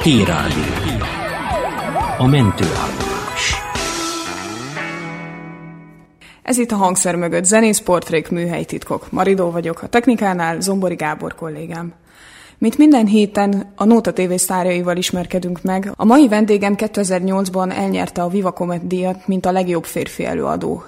P-Rádió. A mentőállomás. Ez itt a hangszer mögött zenész, portrék, műhelytitkok. Maridó vagyok, a technikánál Zombori Gábor kollégám. Mint minden héten a Nóta TV sztárjaival ismerkedünk meg. A mai vendégem 2008-ban elnyerte a Viva Comet díjat, mint a legjobb férfi előadó.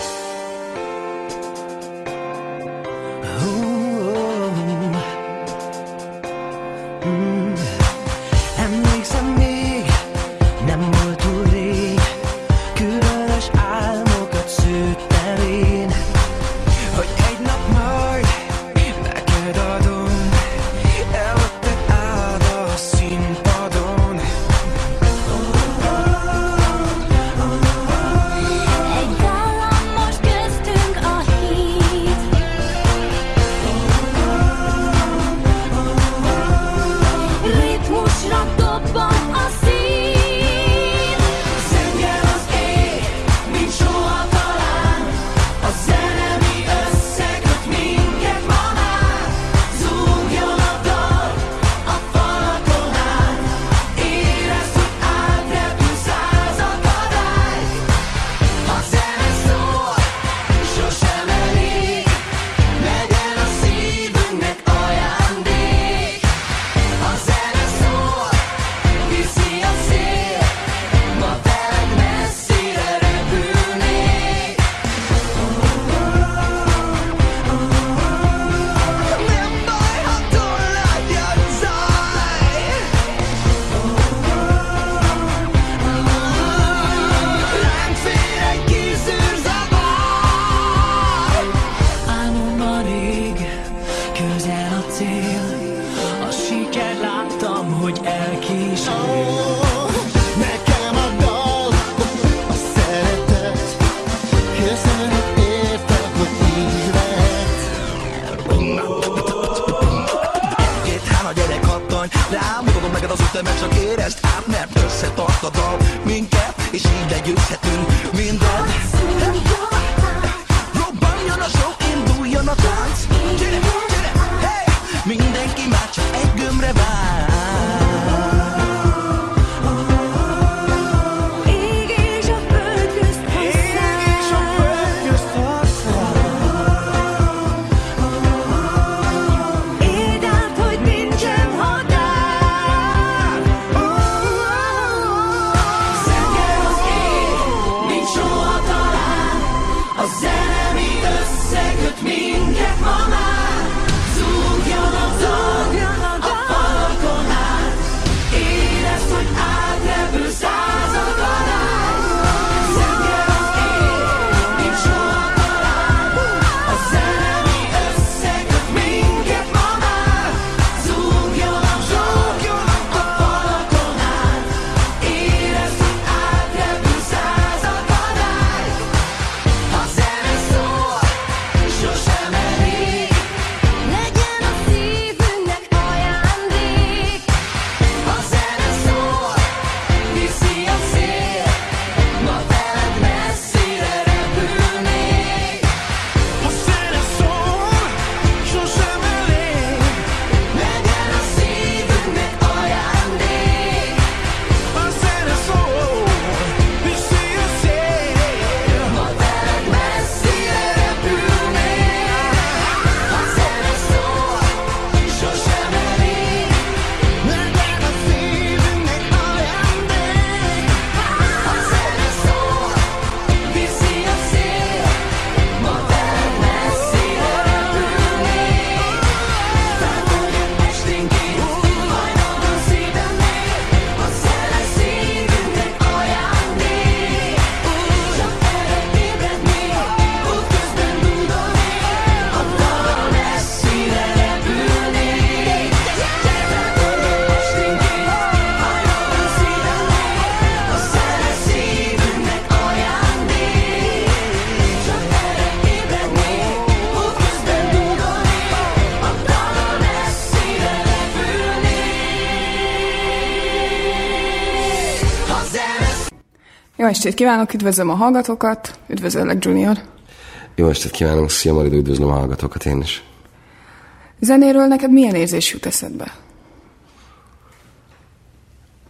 Jó estét kívánok, üdvözlöm a hallgatókat, üdvözöllek Junior. Jó estét kívánok, szia Maridó, üdvözlöm a hallgatókat én is. Zenéről neked milyen érzés jut eszedbe?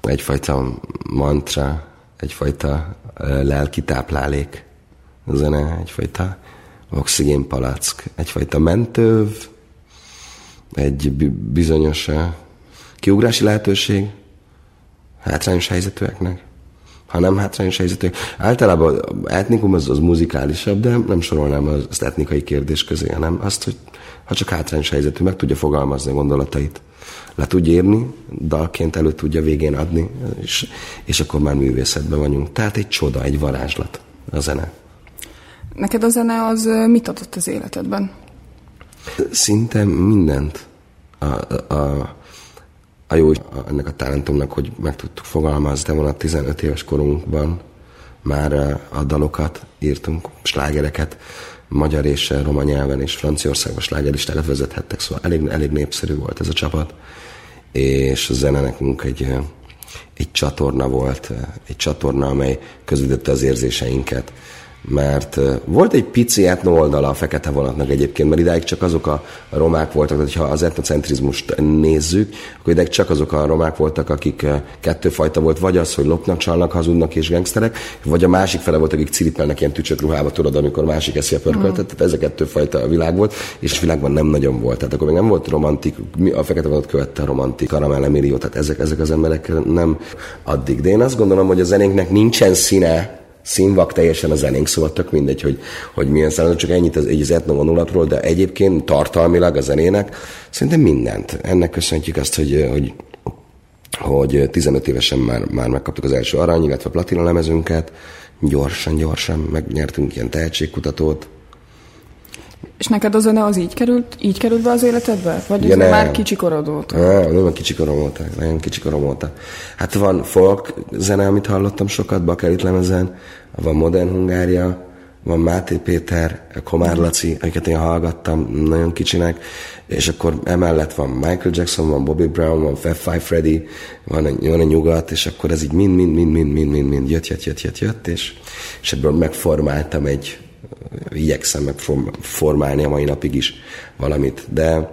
egyfajta mantra, egyfajta lelki táplálék a zene, egyfajta oxigénpalack, egyfajta mentőv, egy bizonyos kiugrási lehetőség hátrányos helyzetűeknek, ha nem hátrányos helyzetűek. Általában etnikum az muzikálisabb, de nem sorolnám azt etnikai kérdés közé, hanem azt, hogy ha csak hátrányos helyzetű, meg tudja fogalmazni a gondolatait, le tudja írni, dalként elő tudja végén adni, és akkor már művészetben vagyunk. Tehát egy csoda, egy varázslat a zene. Neked a zene az mit adott az életedben? Szinte mindent. A jó ennek a talentumnak, hogy meg tudtuk fogalmazni, de van a 15 éves korunkban már a dalokat írtunk, slágereket, magyar és roma nyelven és Franciaországban slágerlistákat vezethettek, szóval elég népszerű volt ez a csapat, és a zene nekünk egy csatorna volt, egy csatorna, amely közvetítette az érzéseinket. Mert volt egy pici etno oldala a Fekete Vonatnak egyébként, mert idáig csak azok a romák voltak, tehát ha az etnocentrizmust nézzük, akkor idáig csak azok a romák voltak, akik kettőfajta volt, vagy az, hogy lopnak, csalnak, hazudnak és gangsterek, vagy a másik fele volt, akik ciripelnek ilyen tücsöt ruhába, tudod, amikor másik eszi a pörköltet, tehát ez a kettőfajta világ volt, és a világban nem nagyon volt. Tehát akkor még nem volt romantik, a Fekete Vonat követte a romantik, Caramel Emilio, tehát ezek az emberek nem addig. De én azt gondolom, hogy a zenénknek nincsen színvak teljesen a zenénk, szóval tök mindegy, hogy milyen szállal, csak ennyit az etnovonulatról, de egyébként tartalmilag a zenének szerintem mindent. Ennek köszönhetjük azt, hogy 15 évesen már megkaptuk az első arany, illetve platina lemezünket, gyorsan megnyertünk ilyen tehetségkutatót. És neked a zene az így került be az életedbe? Vagy ez már kicsikorom óta? Nem, nagyon kicsikorom óta. Hát van folk zene, amit hallottam sokat, Bakelit lemezen, van Modern Hungária, van Máté Péter, Komár Laci, akiket én hallgattam nagyon kicsinek, és akkor emellett van Michael Jackson, van Bobby Brown, van Fab Five Freddy, van egy nyugat, és akkor ez így mind jött, és ebből megformáltam igyekszem megformálni a mai napig is valamit,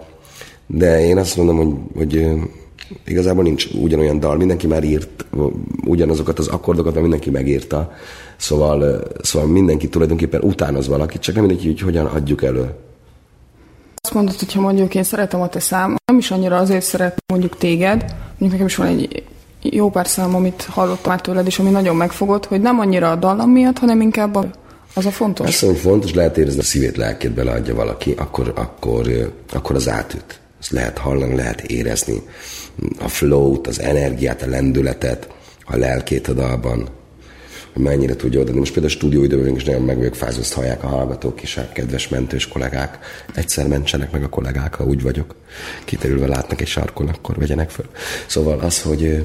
de én azt mondom, hogy igazából nincs ugyanolyan dal, mindenki már írt ugyanazokat az akkordokat, mert mindenki megírta, szóval mindenki tulajdonképpen utánoz valakit, csak nem mindegy, hogy hogyan adjuk elő. Azt mondod, hogyha mondjuk én szeretem a te számot, nem is annyira azért szeretem mondjuk téged, mondjuk nekem is van egy jó pár szám, amit hallottam már tőled, és ami nagyon megfogott, hogy nem annyira a dallam miatt, hanem inkább az a fontos. Azt mondom, hogy fontos, lehet érezni, a szívét, lelkét beleadja valaki, akkor az átüt. Ezt lehet hallani, lehet érezni. A flow-t, az energiát, a lendületet, a lelkét a dalban, hogy mennyire tudja odaadni. Most például a stúdióidőben is nagyon meg vagyok fázva, azt hallják a hallgatók is, a kedves mentős kollégák. Egyszer mentsenek meg a kollégák, ha úgy vagyok. Kiterülve látnak egy sarkon, akkor vegyenek föl. Szóval az,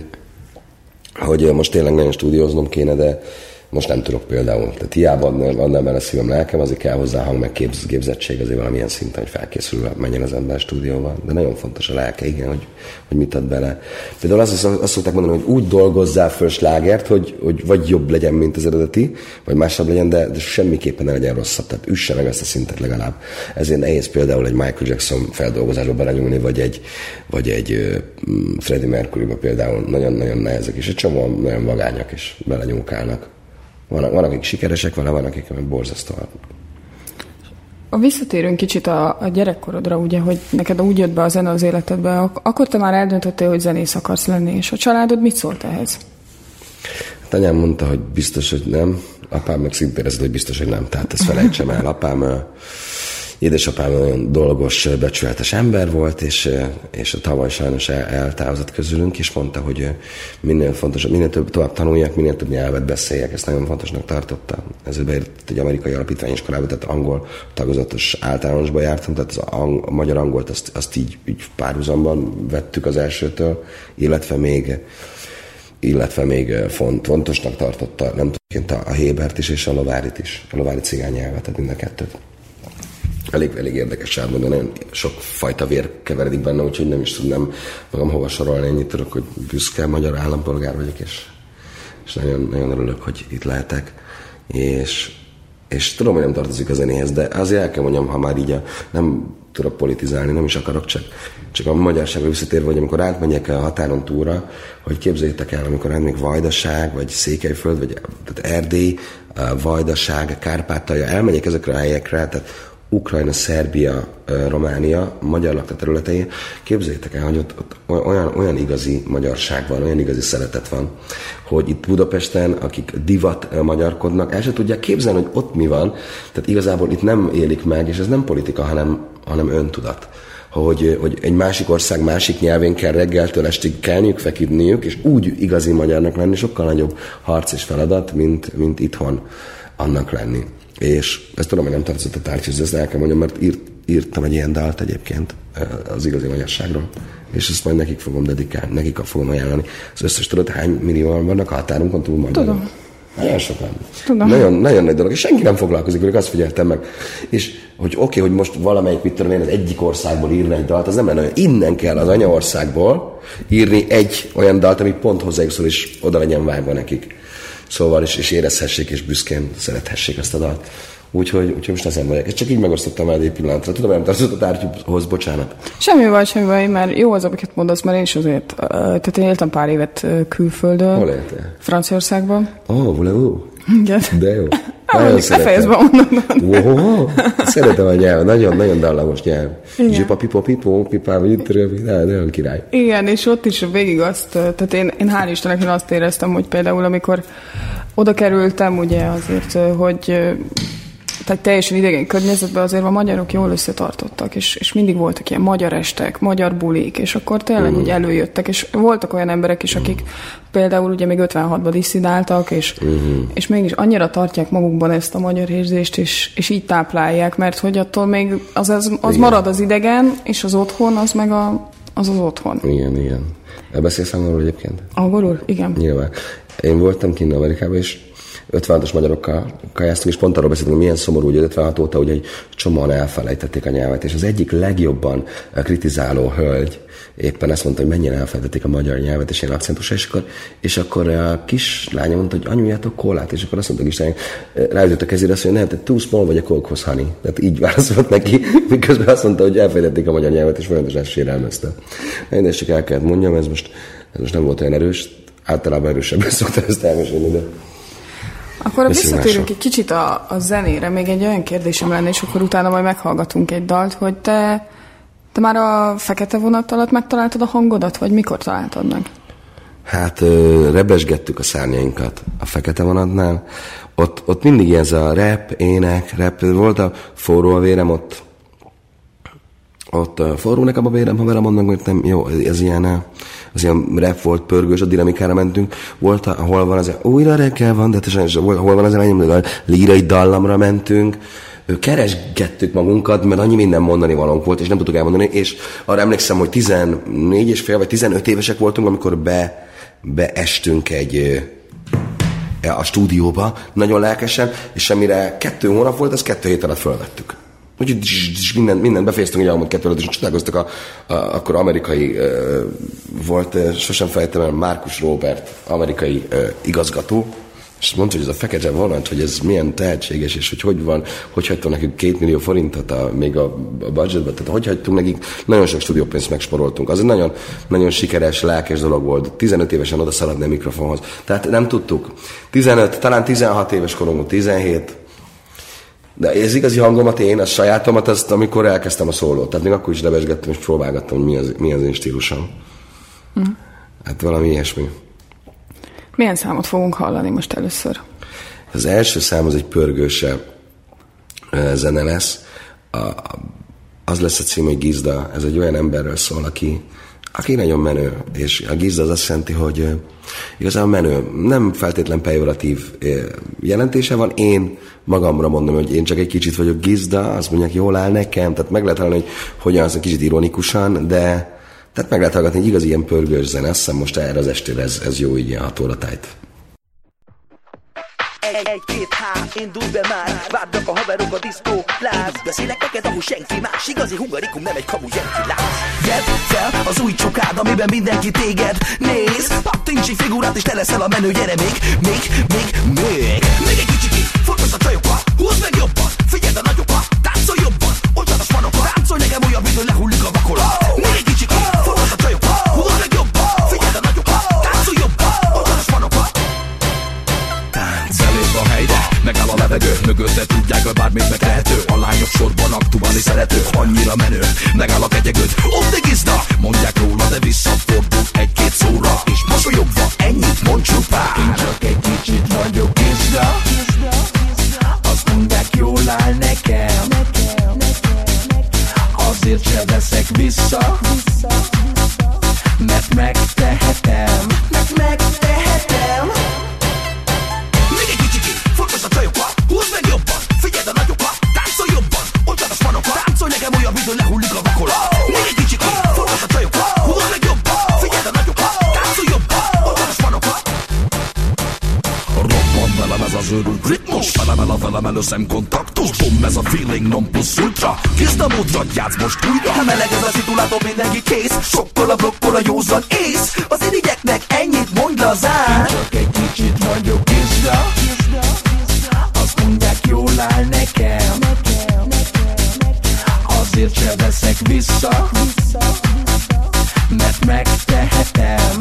hogy most tényleg nagyon stúdióznom kéne, de most nem tudok például. Tehát hiába adnám el a szívem, lelkem, azért kell hozzá hang, meg képzettség azért valamilyen szinten, hogy felkészülve menjen az ember stúdióba. De nagyon fontos a lelke, igen, hogy mit ad bele. Például azt szokták mondani, hogy úgy dolgozzál föl slágert, hogy vagy jobb legyen, mint az eredeti, vagy másabb legyen, de semmiképpen ne legyen rosszabb. Tehát üsse meg ezt a szintet legalább. Ezért nehéz például egy Michael Jackson feldolgozásba belenyúlni, vagy egy Freddie Mercuryba például nagyon-nagyon nehezek, és egy csomó nagyon vagányak is belenyúlkálnak. Van, akik sikeresek, van, akik borzasztóan. Visszatérünk kicsit a gyerekkorodra, ugye, hogy neked úgy jött be a zene az életedbe, akkor te már eldöntöttél, hogy zenész akarsz lenni, és a családod mit szólt ehhez? Hát anyám mondta, hogy biztos, hogy nem, apám meg szintén érezett, hogy biztos, hogy nem, tehát ezt felejtsem el. Édesapám nagyon dolgos, becsületes ember volt, és a tavaly sajnos eltávozott közülünk, és mondta, hogy minél fontosabb, minél tovább tanuljak, minél több nyelvet beszéljek, ezt nagyon fontosnak tartotta. Ezért beért egy amerikai alapítványiskolába, tehát angol tagozatos általánosba jártam, tehát a magyar angolt azt így párhuzamban vettük az elsőtől, illetve még fontosnak tartotta, nem tudom, a Hébert is és a Lovárit is, a lovári cigány nyelvet, tehát mind a kettőt. Elég érdekes elmondani, nagyon sok fajta vér keveredik benne, úgyhogy nem is tudnám magam hova sorolni, ennyit tudok, hogy büszke magyar állampolgár vagyok, és nagyon, nagyon örülök, hogy itt lehetek. És tudom, hogy nem tartozik a zenéhez, de azért el kell mondjam, ha már így nem tudok politizálni, nem is akarok, csak a magyarságra visszatérve, hogy amikor átmegyek a határon túlra, hogy képzeljétek el, amikor átmegyek Vajdaság, vagy Székelyföld, vagy tehát Erdély, Vajdaság, Kárpátalja, elmegyek ezekre a helyekre, tehát Ukrajna, Szerbia, Románia, magyar lakta területein, képzeljétek el, hogy ott olyan igazi magyarság van, olyan igazi szeretet van, hogy itt Budapesten, akik divat magyarkodnak, el se tudják képzelni, hogy ott mi van, tehát igazából itt nem élik meg, és ez nem politika, hanem öntudat. Hogy egy másik ország másik nyelvén kell reggeltől estig kelniük, feküdniük, és úgy igazi magyarnak lenni, sokkal nagyobb harc és feladat, mint itthon annak lenni. És ezt tudom, hogy nem tartozott a tárgyhoz, ezt el kell mondjam, mert írtam egy ilyen dalt egyébként az igazi magyarságról, és ezt majd nekik fogom dedikálni, nekik fogom ajánlani. Az összes tudod, hány millióan vannak a határunkon túl magyarok? Tudom. Nagyon sokan. Tudom. Nagyon, nagyon nagy dolog, és senki nem foglalkozik, hogy azt figyeltem meg. És hogy oké, hogy most valamelyik, mit tudom én, az egyik országból írni egy dalt, az nem lenne olyan. Innen kell az anyaországból írni egy olyan dalt, ami pont hozzájuk szól, és oda legyen vágva nekik. Szóval is érezhessék, és büszkén szerethessék ezt a dalt. Úgyhogy most ezen vagyok. Ezt csak így megosztottam el egy pillanatra. Tudom, nem tartozott a tárgyhoz, bocsánat. Semmi baj, mert jó az, amiket mondasz, mert én is azért, tehát én éltem pár évet külföldön. Hol éltél? Franciaországban. Voulez-vous? Igen. De jó. Nagyon szeretem. Wow. Szeretem a nyelv, nagyon dallamos nyelv. Zsipa, pipo, pipá, nagyon király. Igen, és ott is végig azt, tehát én hál' Istennek én azt éreztem, hogy például amikor oda kerültem, ugye azért, hogy tehát teljesen idegen környezetben azért a magyarok jól összetartottak, és mindig voltak ilyen magyar estek, magyar bulik, és akkor tényleg úgy előjöttek, és voltak olyan emberek is, akik például ugye még 56-ban disszidáltak, és mégis annyira tartják magukban ezt a magyar érzést, és így táplálják, mert hogy attól még az marad az idegen, és az otthon, az meg az otthon. Igen. Beszélsz angolul egyébként? Angolul? Igen. Nyilván. Én voltam kint Amerikában, és 56-os magyarokkal kajáztunk, és pont arról beszéltünk, hogy milyen szomorú, hogy 56 óta ugye egy csomóan elfelejtették a nyelvet, és az egyik legjobban kritizáló hölgy éppen ezt mondta, hogy mennyire elfelejtették a magyar nyelvet, és ilyen akcentusra, és akkor a kislánya mondta, hogy anyujátok kólát, és akkor azt mondta a kislány, ráütött a kezére, azt mondja, nem, te too small vagy a kókhoz, honey. Tehát így válaszolt neki, miközben azt mondta, hogy elfelejtették a magyar nyelvet, és folyamatosan ezt sérelmezte. Én ezt csak el kellett mondjam, ez most nem volt olyan erős, általában erősebben szoktam ezt elmesélni, de... Akkor visszatérünk egy kicsit a zenére. Még egy olyan kérdésem lenne, és akkor utána majd meghallgatunk egy dalt, hogy te már a Fekete Vonat alatt megtaláltad a hangodat, vagy mikor találtad meg? Hát rebesgettük a szárnyainkat a Fekete Vonatnál. Ott mindig ez a rap, volt a Forró a vérem, ott forró nekem a vérem, ha velem mondd meg, nem jó, ez ilyen rap volt, pörgős, a dinamikára mentünk, volt, ahol van az újra reggel van, de hol van az elején, a lírai dallamra mentünk, keresgettük magunkat, mert annyi minden mondani valónk volt, és nem tudtuk elmondani, és arra emlékszem, hogy 14 és fél vagy 15 évesek voltunk, amikor beestünk a stúdióba, nagyon lelkesen, és amire 2 hónap volt, azt 2 hét alatt fölvettük. Úgyhogy mindent befejeztünk egy elmúlt 2 alatt, és csodálkoztak akkor amerikai volt, sosem fejtem el, Marcus Robert, amerikai igazgató, és mondta, hogy ez a Fekete Vonat, hogy ez milyen tehetséges, és hogy van, hogy hagytunk nekik 2 millió forintot még a budgetbe, tehát hogy hagytunk nekik, nagyon sok stúdiópénzt megsporoltunk. Az egy nagyon, nagyon sikeres, lelkes dolog volt. 15 évesen oda szaladni a mikrofonhoz. Tehát nem tudtuk. 15, talán 16 éves korunkban, 17. De ez igazi hangomat én, a sajátomat, azt amikor elkezdtem a szólót. Tehát még akkor is lebesgettem, és próbálgattam, hogy mi az én stílusom. Hát valami ilyesmi. Milyen számot fogunk hallani most először? Az első szám az egy pörgősebb zene lesz. Az lesz a cím, hogy Gizda. Ez egy olyan emberről szól, aki nagyon menő. És a Gizda az azt jelenti, hogy igazán menő. Nem feltétlen pejoratív jelentése van. Én magamra mondom, hogy én csak egy kicsit vagyok Gizda, azt mondják, jól áll nekem. Tehát meg lehet hallani, hogy hogyan az egy kicsit ironikusan, de tehát meg lehet hallgatni egy igazi ilyen pörgős zene. Azt hiszem most erre az estére ez jó így ilyen 6 óra tájt. 1, 2, 3, indulj be már, várnak a haverok a diszkó, láz. Beszélek neked, ahol senki más, igazi hungarikum, nem egy kamu zsenki, láz. Gyere fel az új csokád, amiben mindenki téged néz. Pattints egy figurát, és te leszel a menő, gyere még egy kicsit, fogd a csajokat, húzd meg jobban, figyeld a nagyokat, táncolj jobban, olcsad a fanokat, táncolj nekem olyan újabb idő, lehullik a vakolat. Még egy kicsit, fogad a csajokat, húzd meg jobban, figyeld a nagyokat, táncolj jobban, odanos fanokat. Belép a helyre, megáll a levegő, mögötte tudják, hogy bármit megtehető. A lányok sorban aktuálni szeretők, annyira menő, megáll a kegyegőd. Optigizda, mondják róla, de visszafordul egy-két szóra, és mosolyogva ennyit mond csupán. Én csak egy kicsit vagyok gizda, azt mondják, jól áll nekem, azért se veszek vissza, mert megtehetem, Még egy kicsit, fogd a csajokat, húzd meg jobban, figyeld a nagyokat, táncolj jobban, olcsad a spanokat, táncolj nekem újabb idő, lehullik a vakolat. Még egy kicsit, fogd a csajokat, húzd meg jobban, figyeld a nagyokat, táncolj jobban, olcsad a spanokat. Robban velem ez az őrült ritmus, velem szemkontaktus, bum, ez a feeling non plus ultra. Gizda módra játsz most újra. Ha meleg ez a szitulátor, mindenki kész, sokkal a blokkol a józan ész. Az irigyeknek ennyit mondj lazán. Csak egy kicsit vagyok gizda, azt mondják, jól áll nekem, azért se veszek vissza, mert megtehetem,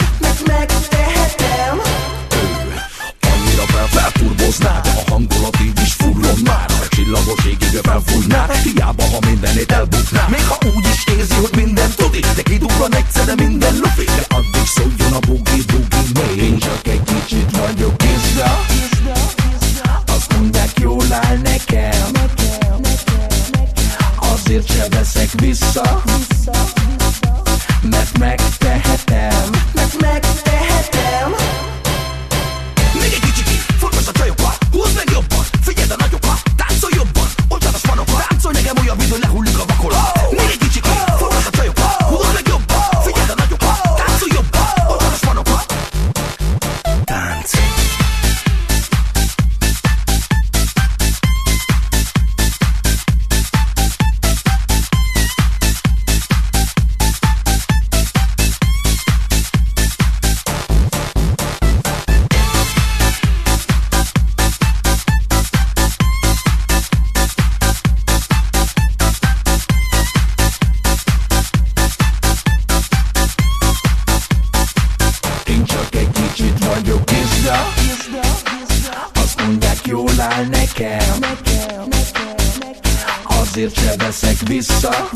Annyira felturboznád, de a hangulat így is furron már. A csillagos égig felfújnád, hiába ha mindenét elbuknád. Még ha úgy is érzi, hogy minden tudi, de kidugran egyszerre minden lufi. De addig szóljon a bugi-bugi még. Én csak egy kicsit vagyok gizda, azt mondják, jól áll nekem, azért se veszek vissza, mert megtehetem, Még egy kicsit, fogd a csajokat, húzd meg jobban, figyeld a nagyokat, táncolj jobban, olcsad a spanokat, táncolj nekem újabb idő, lehullik a vakolat. Még egy kicsit, fogd a csajokat, húzd meg jobban, figyeld a nagyokat, táncolj jobban, olcsad a spanokat. Tánc. Nekem, azért se veszek vissza,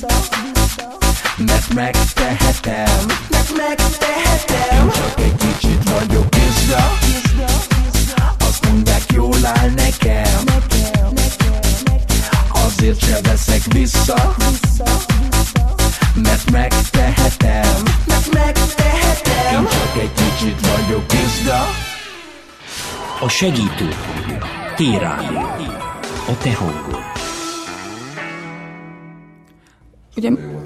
mert megtehetem, Én csak egy kicsit vagyok gizda, azt mondják, jól áll nekem, azért se veszek vissza, mert megtehetem, Én csak egy kicsit vagyok gizda. A segítő T-Rádió. A te hangod. Ugye...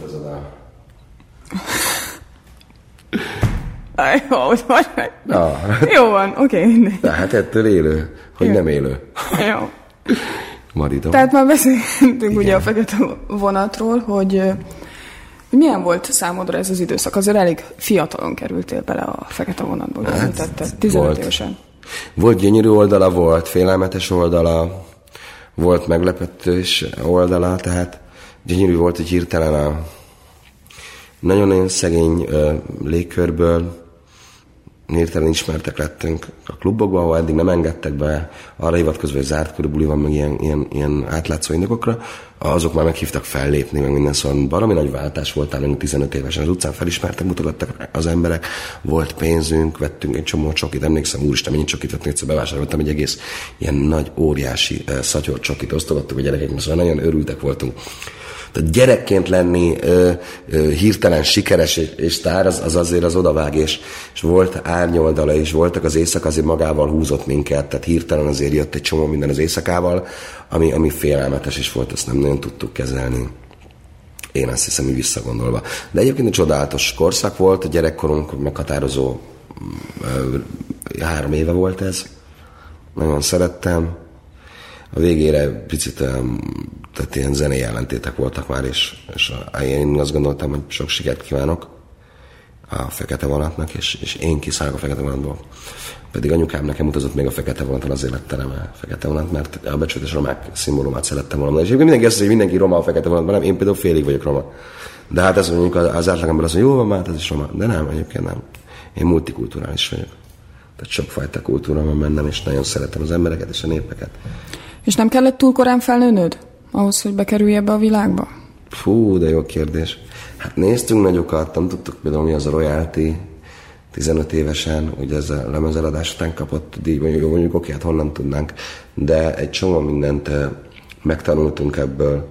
Jó van, oké, mindegy. Hát ettől élő, hogy nem élő. Jó. Maridom. Tehát már beszéltünk ugye a fekete vonatról, hogy milyen volt számodra ez az időszak? Azért elég fiatalon kerültél bele a fekete vonatba, hogy említetted, 15 évesen. Volt gyönyörű oldala, volt félelmetes oldala, volt meglepetős oldala, tehát gyönyörű volt, hogy hirtelen a nagyon-nagyon szegény légkörből hirtelen ismertek lettünk a klubokban, ahol eddig nem engedtek be, arra hivatkozva, hogy zárt körű buli van, meg ilyen átlátszó indokokra, azok már meghívtak fellépni, meg minden, szóval baromi nagy váltás voltál, 15 évesen az utcán felismertek, mutogattak az emberek, volt pénzünk, vettünk egy csomó csokit, emlékszem, úristen, mennyi csokit vettünk, egyszer bevásároltam egy egész ilyen nagy, óriási szatyor csokit, osztogattuk a gyerekeknek, szóval nagyon örültek voltunk. Tehát gyerekként lenni hirtelen sikeres és sztár, az azért az odavág, és volt árnyoldala, és voltak az éjszaka, azért magával húzott minket, tehát hirtelen azért jött egy csomó minden az éjszakával, ami félelmetes is volt, azt nem nagyon tudtuk kezelni. Én azt hiszem, hogy visszagondolva. De egyébként egy csodálatos korszak volt, a gyerekkorunk meghatározó 3 éve volt ez. Nagyon szerettem. A végére picit tehát ilyen zenei ellentétek voltak már, és én azt gondoltam, hogy sok sikert kívánok. a Fekete Vonatnak, és én kiszállok a Fekete Vonatból. Pedig anyukám nekem utazott még a Fekete Vonaton, azért lett nem a Fekete Vonat, mert a becsületes romák szimbólumát szerettem volna. És mindenki azt mondja, hogy mindenki roma a Fekete Vonatban, nem, én például félig vagyok roma. De hát ez mondjuk az átlagember azt mondja, jó van, hát ez is roma. De nem, egyébként nem. Én multikulturális vagyok. Tehát sokfajta kultúra van bennem, és nagyon szeretem az embereket és a népeket. És nem kellett túl korán felnőnöd ahhoz, hogy bekerülj ebbe a világba? Fú, de jó kérdés. Hát néztünk nagyokat, nem tudtuk például mi az a royalty 15 évesen, ugye ez a lemezeladás után kapott díj, mondjuk oké, hát honnan tudnánk, de egy csomó mindent megtanultunk ebből.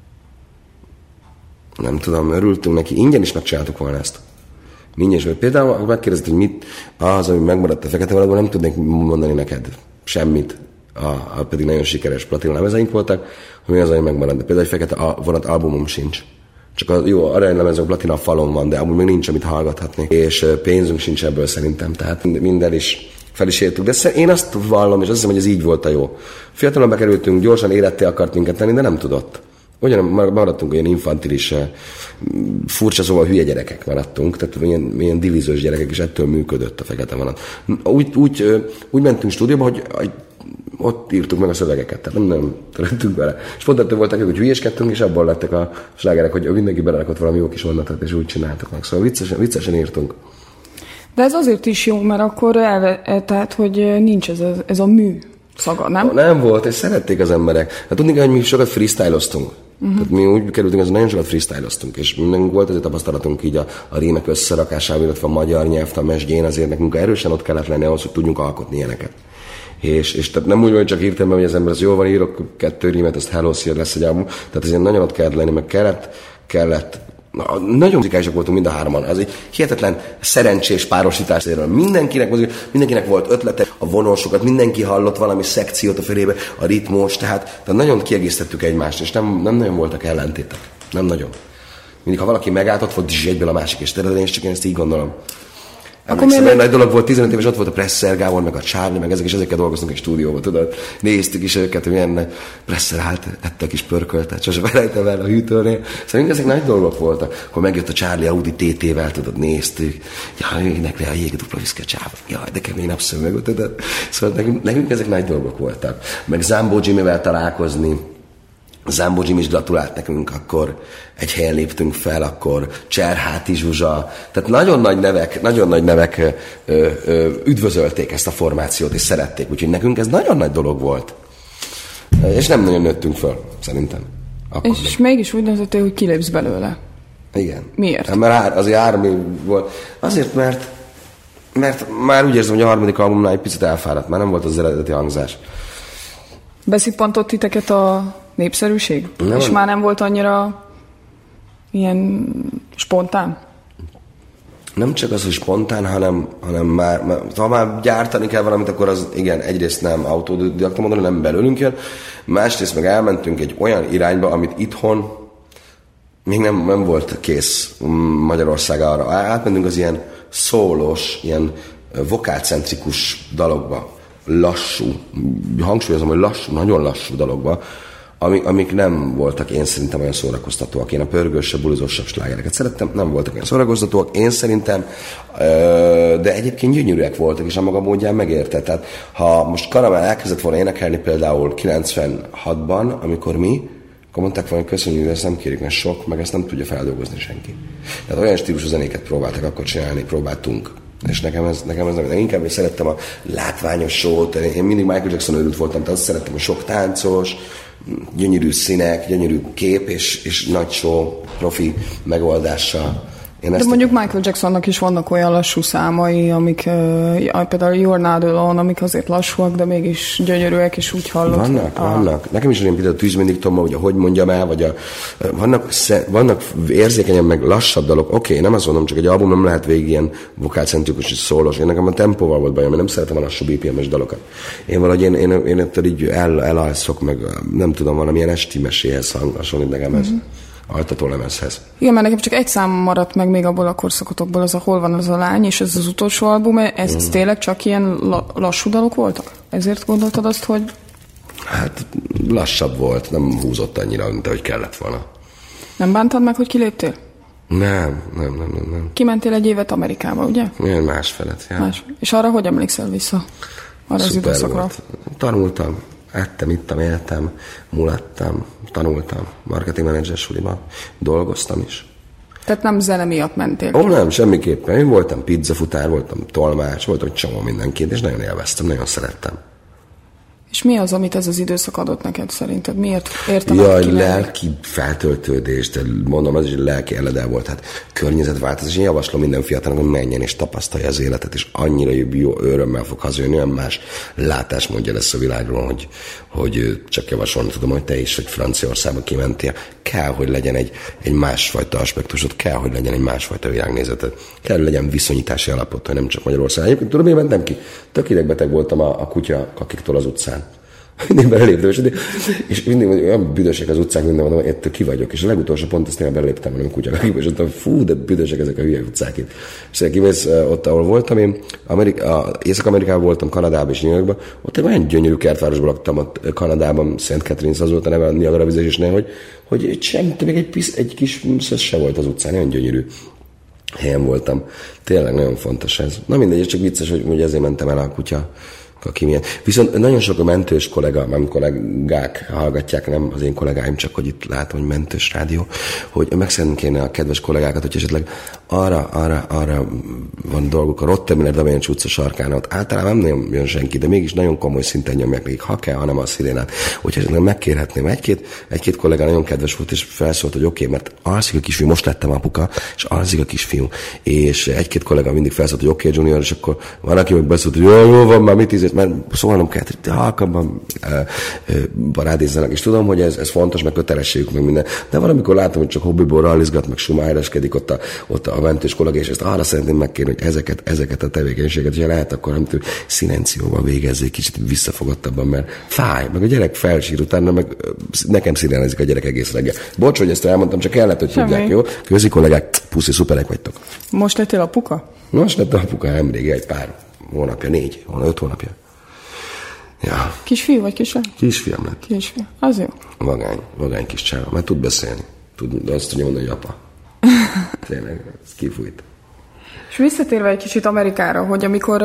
Nem tudom, örültünk neki, ingyen is megcsináltuk volna ezt. Ingyen is, például, ha megkérdezed, hogy mit az, ami megmaradt a Fekete Vonatból, nem tudnék mondani neked semmit, pedig nagyon sikeres platina lemezeink voltak, hogy mi az, ami megmaradt. De például egy Fekete Vonat albumom sincs. Csak a jó aranylemezek platina a falon van, de amúgy még nincs, amit hallgathatni. És pénzünk sincs ebből szerintem, tehát minden is fel is értük. De én azt vallom, és azt hiszem, hogy ez így volt a jó. Fiatalon bekerültünk, gyorsan éretté akart minket tenni, de nem tudott. Ugyan maradtunk olyan infantilis, furcsa szóval hülye gyerekek maradtunk, tehát ilyen dilizős gyerekek, és ettől működött a Fekete Vonat. Úgy mentünk stúdióba, hogy ott írtuk meg a szövegeket, tehát nem törődtünk vele. És pont ettől voltak, hogy hülyéskedtünk, és abból lettek a slágerek, hogy mindenki belerakott valami jó kis mondatot, és úgy csináltak meg. Szóval viccesen írtunk. De ez azért is jó, mert akkor tehát, hogy nincs ez a mű szaga, nem? Nem volt, és szerették az emberek. Hát tudni kell, hogy mi sokat freestyloztunk. Tehát mi úgy kerültünk, hogy nagyon sokat freestyloztunk, és mindenünk volt azért tapasztalatunk így a rímek összerakásával, illetve a magyar nyelvtan mesdjén, azért nekünk erősen ott kellett lenni ahhoz, hogy tudjunk alkotni ilyeneket. És tehát nem úgy, hogy csak írtam be, hogy az ember az jól van, írok 2 rímet, azt hello, szia, lesz egy album. Tehát azért nagyon ott kellett lenni, meg kellett nagyon muzikálisak voltunk mind a hárman. Az egy hihetetlen szerencsés párosítás. Mindenkinek volt ötlete, a vonósokat, mindenki hallott valami szekciót a felébe, a ritmus, tehát nagyon kiegészítettük egymást, és nem nagyon voltak ellentétek. Nem nagyon. Mindig, ha valaki megállt, ott volt egyből a másik, és én csak ezt így gondolom. Emlékszem, nagy dolog volt, 15 éves, ott volt a Presser Gábor, meg a Charlie, meg ezek, és ezekkel dolgoztunk egy stúdióban, tudod. Néztük is őket, hogy milyen Presser állt, ettek is pörköltet, sose felejtem el a hűtőnél. Szóval ezek nagy dolgok voltak. Akkor megjött a Charlie Audi TT-vel, tudod, néztük. Jaj, énekli a jég dupla viszke csáva. Jaj, de kemény napszemüveg, tudod. Szóval nekünk ezek nagy dolgok voltak. Meg Zambó Jimmyvel találkozni. Zambó Jimmy is gratulált nekünk, akkor egy helyen léptünk fel, akkor Cserháti Zsuzsa, tehát nagyon nagy nevek üdvözölték ezt a formációt, és szerették, úgyhogy nekünk ez nagyon nagy dolog volt. És nem nagyon nőttünk föl, szerintem. Akkor és mégis úgy döntöttél, hogy kilépsz belőle. Igen. Miért? Mert azért 3 év volt. Azért, mert már úgy érzem, hogy a harmadik albumnál egy picit elfáradt, már nem volt az eredeti hangzás. Beszippantott titeket a népszerűség? Nem. És már nem volt annyira ilyen spontán? Nem csak az, hogy spontán, hanem már ha már gyártani kell valamit, akkor az igen, egyrészt nem autodidakta módon, nem belőlünk jön, másrészt meg elmentünk egy olyan irányba, amit itthon még nem volt kész Magyarország arra. Átmentünk az ilyen szólós, ilyen vokálcentrikus dalokba, lassú, hangsúlyozom, hogy lassú, nagyon lassú dalokba, amik nem voltak én szerintem olyan szórakoztatóak. Én a pörgősebb, bulizósabb slágereket szerettem, nem voltak olyan szórakoztatóak, én szerintem, de egyébként gyönyörűek voltak, és a maga módján megérte. Tehát ha most Karamell elkezdett volna énekelni például 96-ban, amikor mi, akkor mondták volna, hogy köszönjük, de ezt nem kérjük, mert sok, meg ezt nem tudja feldolgozni senki. Tehát olyan stílusú zenéket próbáltak akkor csinálni, próbáltunk. És nekem ez nem, inkább én szerettem a látványos show-t, én mindig Michael Jackson őrült voltam, tehát azt szerettem, hogy sok táncos, gyönyörű színek, gyönyörű kép és nagy show, profi megoldással. De mondjuk Michael Jacksonnak is vannak olyan lassú számai, amik például You're Not Alone, amik azért lassúak, de mégis gyönyörűek, és úgy hallott. Vannak. Nekem is olyan például a Tűz mindig tudom, hogy hogy mondjam el, vagy vannak érzékenyen meg lassabb dalok. Oké, nem azt mondom, csak egy album nem lehet végig ilyen vokálcentrikus és szólós. Én nekem a tempóval volt bajom, mert nem szeretem a lassú BPM-es dalokat. Én valahogy én ettől így elalszok, meg nem tudom, valamilyen esti meséhez hasonlít nekem ez. Altató lemezhez. Igen, mert nekem csak egy szám maradt meg még abból a korszakotokból, az a Hol van az a lány, és ez az utolsó album, ez tényleg csak ilyen lassú dalok voltak? Ezért gondoltad azt, hogy... Hát lassabb volt, nem húzott annyira, mint ahogy kellett volna. Nem bántad meg, hogy kiléptél? Nem. Kimentél egy évet Amerikába, ugye? Ilyen másfelet, ja. És arra hogy emlékszel vissza? Arra az időszakra? Volt. Tanultam, ettem, ittam, éltem, mulattam, tanultam, marketingmenedzser suliban, dolgoztam is. Tehát nem zene miatt mentél? Nem, semmiképpen. Én voltam pizzafutár, voltam tolmács, voltam egy csomó mindenként, és nagyon élveztem, nagyon szerettem. És mi az, amit ez az időszak adott neked szerinted? Miért értenek ki? Lelki feltöltődés, de mondom, az is lelki eledel volt. Hát környezetváltozás. Én javaslom minden fiatalnak, hogy menjen és tapasztalja az életet, és annyira jó örömmel fog hazajönni, olyan más látásmódja lesz a világról, hogy csak javasolni tudom, hogy te is, hogy Franciaországba kimentél. Kell, hogy legyen egy másfajta aspektusod, kell, hogy legyen egy másfajta világnézeted. Kell, hogy legyen viszonyítási alapot, hogy nem csak Magyarország. Egyébként tudom, én mentem ki. Tök idegbeteg voltam a kutya kakiktól az utcán. Mindig beleléptem, és mindig olyan büdösek az utcák, minden mondom, ettől ki vagyok. És a legutolsó pont azt tényleg beleléptem, hanem kutyakakikba, és mondtam, fú, de büdösek ezek a hülye utcák itt. És kimész ott, ahol voltam én, Észak-Amerikában voltam, Kanadában és New Yorkban, ott egy olyan gyönyörű kertvárosban laktam, ott Kanadában, Szent Catharines, az volt a neve a Niagara vizesésnél, hogy semmi, még egy kis szösz se volt az utcán, olyan gyönyörű helyen voltam. Tényleg nagyon fontos ez. Na mindegy, csak vicces, hogy ezért mentem el a kutya. Viszont nagyon sok a mentős kollégák hallgatják, nem az én kollégáim, csak hogy itt látom, hogy mentős rádió, hogy megszeretném kérni a kedves kollégákat, hogy esetleg arra van dolguk a Rottermiller Damjanics utca sarkán, ott általában nem nagyon jön senki, de mégis nagyon komoly szinten nyomják nekik, ha kell, hanem a szirénát. Úgyhogy esetleg megkérhetném. Egy-két kollégá nagyon kedves volt, és felszólt, hogy oké, mert alszik a kisfiú, most lettem apuka, és alszik a kisfiú. És egy-két kollega mindig felszólt, hogy oké, Junior, és akkor van, aki meg beszólt, hogy jó van, már mit mert szólnom kell, hogy halkabban barátizzanak, és tudom, hogy ez fontos, meg kötelességük, meg minden. De valamikor látom, hogy csak hobbiból rallizgat, meg sumáreskedik ott a mentős kollega, és ezt arra szeretném megkérni, hogy ezeket a tevékenységet, ha lehet, akkor nem tudom, szilencióban végezzék, kicsit visszafogottabban, mert fáj, meg a gyerek felsír, utána meg nekem szirenezik a gyerek egész reggel. Bocs, hogy ezt elmondtam, csak kellett, hogy tudják, jó? Közi kollégák, puszi, szuperek vagytok. Most lettél apuka? Most lettem apuka, nemrég, egy pár hónapja, 5 hónapja. Ja. Kisfiú vagy kislány? Kisfiam lett. Kisfiú. Az jó. Vagány kis csáva. Mert tud beszélni. De azt tudja mondani, hogy apa. Tényleg, ez kifújt. És visszatérve egy kicsit Amerikára, hogy amikor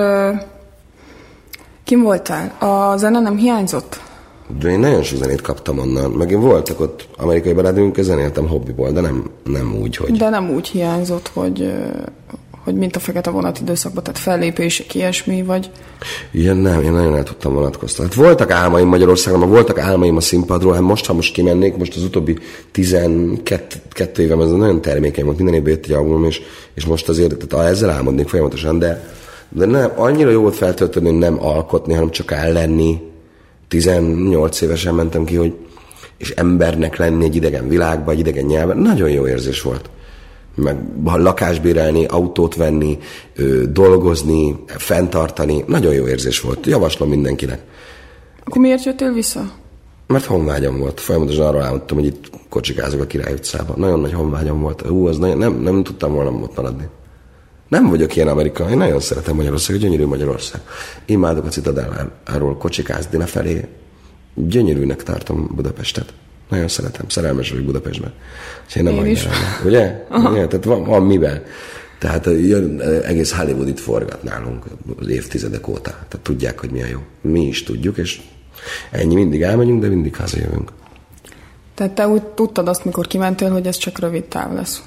kim voltál, a zene nem hiányzott? De én nagyon sok zenét kaptam onnan. Meg én voltak ott amerikai barátnőnk, zenéltem hobbiból, de nem úgy, hogy... De nem úgy hiányzott, hogy mint a Fekete Vonat időszakban, tehát fellépések, ilyesmi, vagy... Igen, nem, én nagyon el tudtam vonatkoztatni. Hát voltak álmaim Magyarországon, voltak álmaim a színpadról, hát ha most kimennék, most az utóbbi 12 évem, ez nagyon termékeny volt, minden évben jött egy album, és most azért, tehát ezzel álmodnék folyamatosan, de nem, annyira jó volt feltöltődni, hogy nem alkotni, hanem csak ellenni. 18 évesen mentem ki, és embernek lenni egy idegen világban, egy idegen nyelven, nagyon jó érzés volt. Meg lakásbérelni, autót venni, dolgozni, fenntartani, nagyon jó érzés volt. Javaslom mindenkinek. Akkor miért jöttél vissza? Mert honvágyam volt. Folyamatosan arra álmodtam, hogy itt kocsikázok a Király utcában. Nagyon nagy honvágyam volt. Az nem tudtam volna ott maradni. Nem vagyok ilyen amerikai, én nagyon szeretem Magyarország, gyönyörű Magyarország. Imádok a Citadelláról kocsikázni lefelé. Gyönyörűnek tartom Budapestet. Nagyon szeretem, szerelmes vagyok Budapestben. És én is. Ugye? Igen, tehát van mivel. Tehát egész Hollywood itt forgat nálunk az évtizedek óta. Tehát tudják, hogy mi a jó. Mi is tudjuk, és ennyi, mindig elmegyünk, de mindig hazajövünk. Tehát te úgy tudtad azt, mikor kimentél, hogy ez csak rövid táv lesz?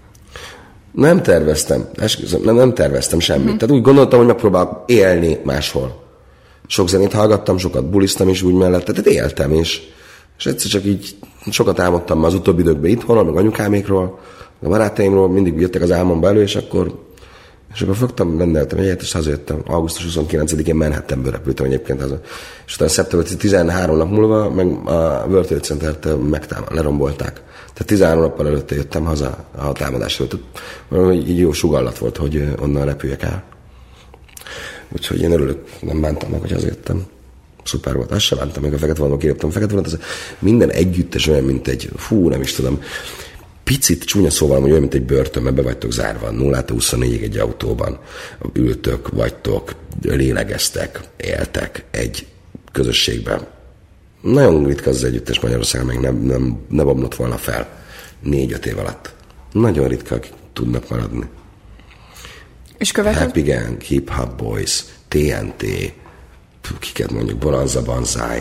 Nem terveztem. Nem terveztem semmit. Tehát úgy gondoltam, hogy megpróbálok élni máshol. Sok zenét hallgattam, sokat buliztam is úgy mellett. Tehát éltem is. És egyszer csak így sokat álmodtam már az utóbbi időkben itthonról, meg anyukámékról, a barátaimról, mindig jöttek az álmomba elő, és akkor fogtam, rendeltem egyet, és hazajöttem. Augusztus 29-én Manhattanből repültem egyébként haza. És utána szeptember 13 nap múlva meg a World Trade Centert lerombolták. Tehát 13 nappal előtte jöttem haza a támadás előtt. Így jó sugallat volt, hogy onnan repüljek el. Úgyhogy én örülök, nem bántam meg, hogy hazajöttem. Szuper volt, azt sem bántam meg, a Fekete Vonatban kiröptem. A Fekete Vonat, az minden együttes olyan, mint egy, nem is tudom, picit csúnya szóval, hogy olyan, mint egy börtönben be vagytok zárva, 0-24-ig egy autóban, ültök, vagytok, lélegeztek, éltek egy közösségben. Nagyon ritka az együttes Magyarországon, meg nem bomlott volna fel 4-5 év alatt. Nagyon ritka, akik tudnak maradni. És követed? Happy Gang, Hip Hop Boys, TNT, kiket mondjuk, Bonanza Banzai,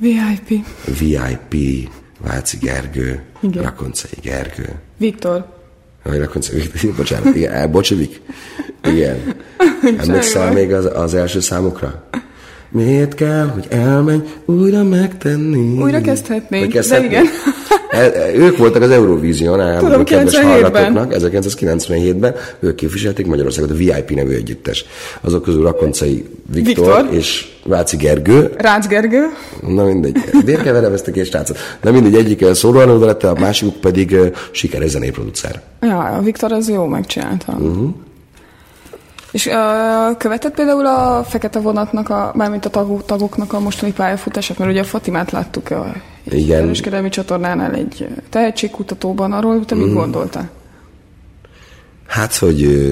VIP, Váci Gergő, Rakoncai Gergő. Viktor. Vagy Rakoncai Viktor, bocsánat, igen, Bocsivik. Igen. Emlékszel még az első számukra? Miért kell, hogy elmenj újra megtenni? Újra kezdhetnénk, de igen. Ők voltak az Eurovízión, tudom, a kedves hallgatóknak, 1997-ben, ők képviselték Magyarországot, a VIP nevű együttes. Azok közül Rakoncai Viktor és Váci Gergő. Rácz Gergő. Na mindegy. Miért keverem ezt a két srácot? Na mindegy, egyik szólóanóda lett, a másikuk pedig sikeres zenéproducer. Ja, a Viktor az jó megcsinálta. És követett például a Fekete Vonatnak, mármint a tagoknak a mostani pályafutását, mert ugye a Fatimát láttuk egy kereskedelmi csatornánál egy tehetségkutatóban, arról te mit gondoltál? Hát, hogy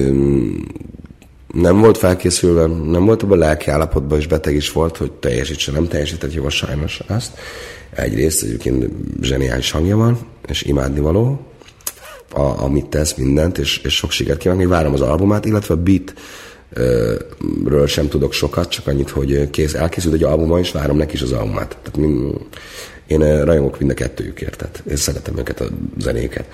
nem volt felkészülve, nem volt abban a lelki állapotban, és beteg is volt, hogy teljesítse, nem teljesített jól sajnos azt. Egyrészt egyébként zseniális hangja van, és imádnivaló, amit tesz mindent, és sok sikert kívánok, várom az albumát, illetve a Beat-ről sem tudok sokat, csak annyit, hogy elkészült egy albuma, és várom neki is az albumát. Tehát én rajongok mind a kettőjükért, tehát én szeretem őket, a zenéket.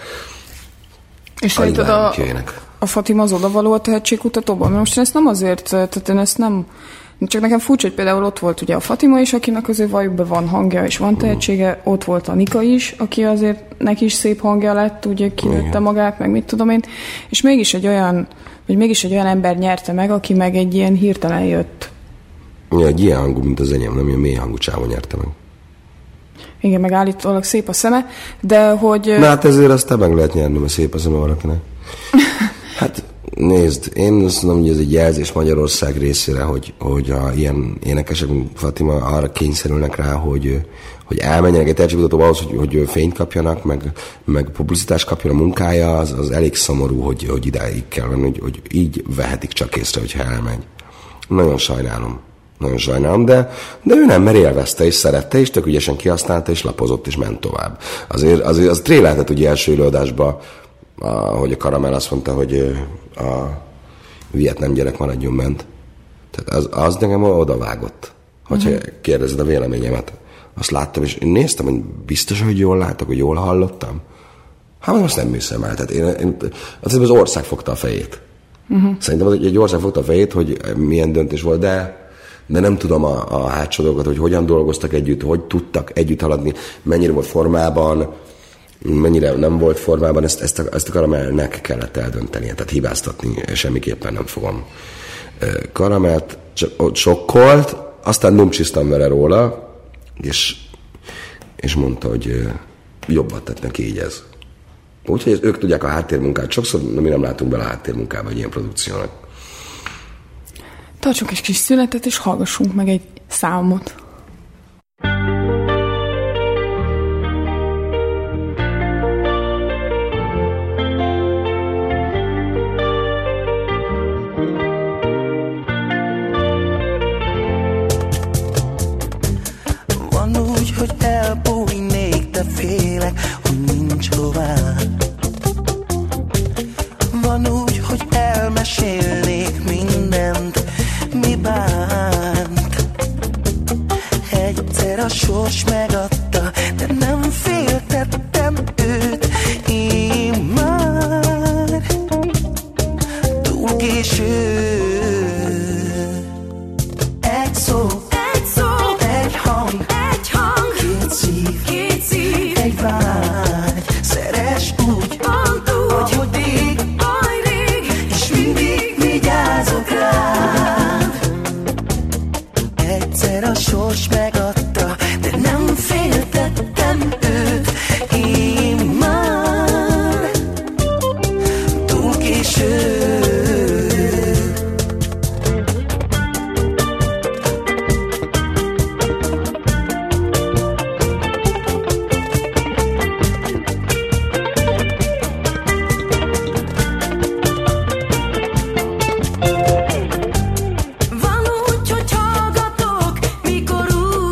És szerinted a Fatima az odavaló a tehetségkutatóban? Mert most én ezt nem azért, tehát én ezt nem... Csak nekem furcsa, hogy például ott volt ugye a Fatima is, akinek azért valljuk be van hangja és van tehetsége, ott volt a Nika is, aki azért neki is szép hangja lett, ugye kinőtte magát, meg mit tudom én, és mégis egy olyan ember nyerte meg, aki meg egy ilyen hirtelen jött. Ja, egy ilyen hangú, mint az enyém, nem ilyen mély hangú csávó nyerte meg. Igen, meg állítólag szép a szeme, de hogy... Na hát ezért aztán meg lehet nyerni, mert szép a szeme valakinek. Hát nézd, én azt mondom, hogy ez egy jelzés Magyarország részére, hogy ilyen énekesek, mint Fatima arra kényszerülnek rá, hogy elmenjenek egy tehetségkutatóba ahhoz, hogy fényt kapjanak, meg publicitást kapjon a munkája, az elég szomorú, hogy idáig kell menni, hogy így vehetik csak észre, hogyha elmegy. Nagyon sajnálom, de ő nem, mert élvezte és szerette, és tök ügyesen kihasználta, és lapozott, és ment tovább. Azért az tréleltet ugye első előadásban, hogy a Karamell azt mondta, hogy a vietnám gyerek maradjon ment. Tehát az nekem odavágott. Hogyha kérdezed a véleményemet. Azt láttam, és én néztem, hogy biztos, hogy jól látok, hogy jól hallottam. Hát most nem hiszem el. Tehát azt hiszem, az ország fogta a fejét. Szerintem egy ország fogta a fejét, hogy milyen döntés volt, de nem tudom a hátsó dolgokat, hogy hogyan dolgoztak együtt, hogy tudtak együtt haladni, mennyire volt formában, mennyire nem volt formában, ezt a Karamellnek kellett eldöntenie, tehát hibáztatni semmiképpen nem fogom. Karamellt sokkolt, aztán dumcsisztam vele róla, és mondta, hogy jobbat tett neki így ez. Úgyhogy ők tudják a háttérmunkát. Sokszor mi nem látunk bele a háttérmunkába egy ilyen produkciónak. Tartsunk egy kis szünetet, és hallgassunk meg egy számot. Van úgy, hogy elbújnék, de félek, hogy nincs hová. Van úgy, hogy elmesélnék mindent, mi bánt. Egyszer a sors megadta, de nem féltettem őt. Én már túl késő. Egy szó, egy hang, két szív, egy vágy. Szeress úgy, hogy rég, és mindig vigyázok rád. Egyszer a sors megadta, de nem féltettem őt. Én már túl késő. Van úgy, hogy hallgatok, mikor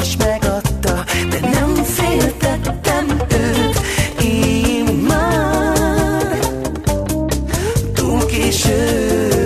sors megadta, de nem féltettem őt. Én már túl késő.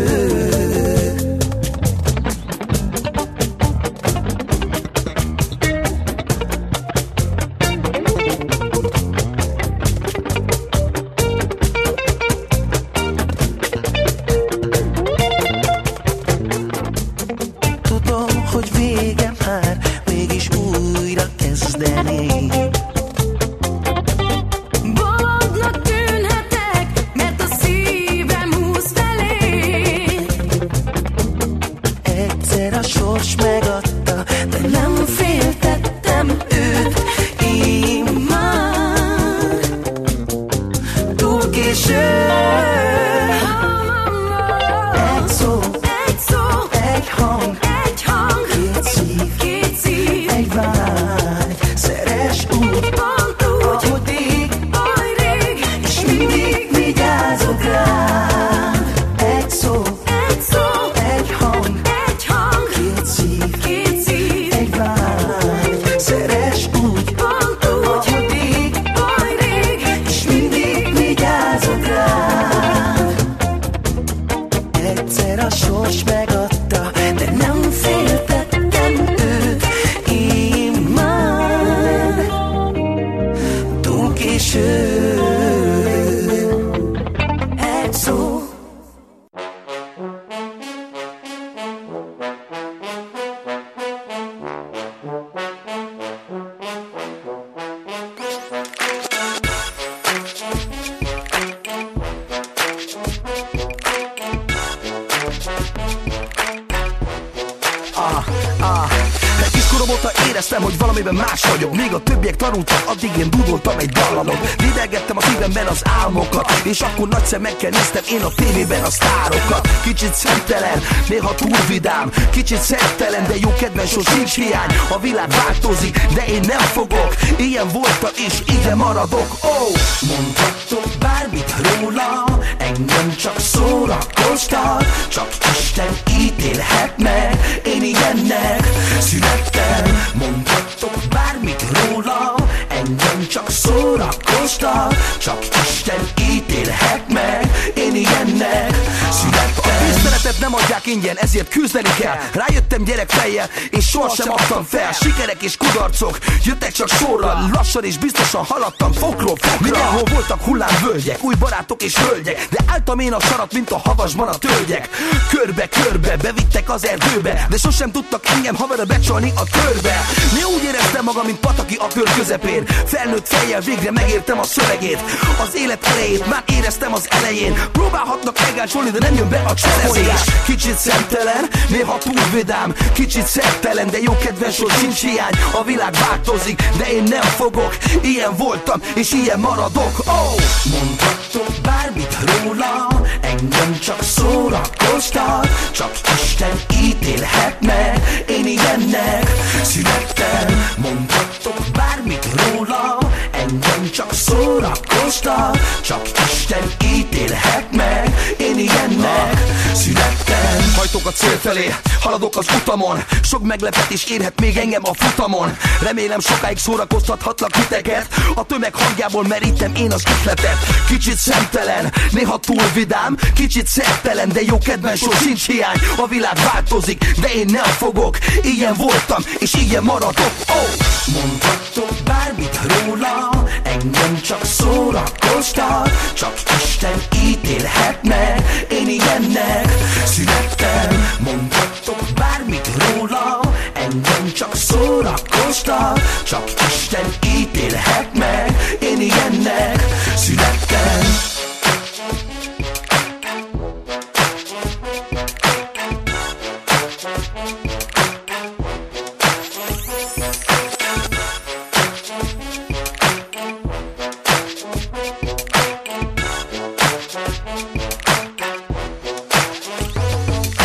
Éreztem, hogy valamiben más vagyok. Még a többiek tanultak, addig én dúdoltam egy dallamot. Védelgettem a szívemben az álmokat, és akkor nagy szemekkel néztem én a tévében a sztárokat. Kicsit szemtelen, néha túl vidám, kicsit szemtelen, de jó kedven sincs hiány. A világ változik, de én nem fogok. Ilyen voltam és ide maradok. Oh! Mondhatok bármit róla, engem csak szórakoztat, csak Isten ítélhet meg, én ilyennek születtem. Mondhatok bármit róla, engem csak szórakoztat, csak Isten ítélhet meg, én ilyennek születtem. A tiszteletet nem adják ingyen, ezért küzdeni kell. Rájöttem gyerekfejjel, és sohasem adtam fel. Sikerek és kudarcok jöttek csak sorra, lassan és biztosan haladtam fokról fokra. Mindenhol voltak hullámvölgyek, új barátok és hölgyek, de álltam én a sarat, mint a havasban a tölgyek. Körbe-körbe bevittek az erdőbe, de sosem tudtak engem haverra becsolni a körbe. Mi úgy éreztem magam, mint Pataki a kör közepén. Felnőtt fejjel végre megértem a szövegét. Az élet elejét már éreztem az elején. Próbálhatnak megácsolni, de nem jön be a cselezés. Kicsit szemtelen, néha túl vidám, kicsit szertelen, de jó kedven sor sincs hiány. A világ változik, de én nem fogok. Ilyen voltam, és ilyen maradok. Oh! Mondhatok bármit róla, engem csak szórakoztat, csak Isten ítélhet meg, én ilyennek születtem. Mondhatok bármit róla, engem csak szórakoztat, csak Isten ítélhet meg, én ilyennek születtem. Hajtok a cél felé, haladok az utamon, sok meglepetés érhet még engem a futamon. Remélem sokáig szórakoztathatlak titeket, a tömeg hangjából merítem én az ötletet. Kicsit szemtelen, néha túl vidám, kicsit szertelen, de jó kedven sor sincs hiány. A világ változik, de én nem fogok. Ilyen voltam, és ilyen maradok. Oh! Mondhatok bármit róla, engem csak szórakoztat, csak Isten ítélhet meg, én ilyennek születtem. Mondhatok bármit róla, engem csak szórakoztat, csak Isten ítélhet meg, én ilyennek születtem.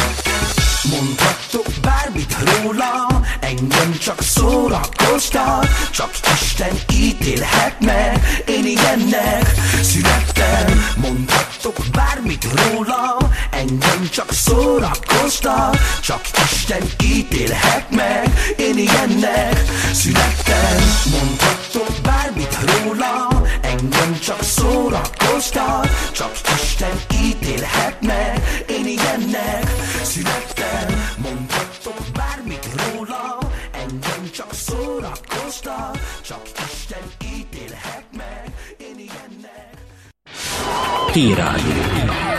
Mondhatok bármit róla, engem csak szórakoztat, csak Isten ítélhet meg. Én ilyennek születtem, mondhattok bármit rólam, engem csak szórakoztat, csak Isten ítélhet meg. Én ilyennek születtem, mondhattok bármit rólam, engem csak szórakoztat, csak Isten ítélhet meg. Én ilyennek születtem, mondhattok bármit rólam, engem csak szórakoztat, csak Isten ítélhet meg. Én ilyennek. T-Rádió.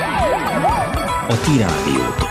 A Ti rádiótok.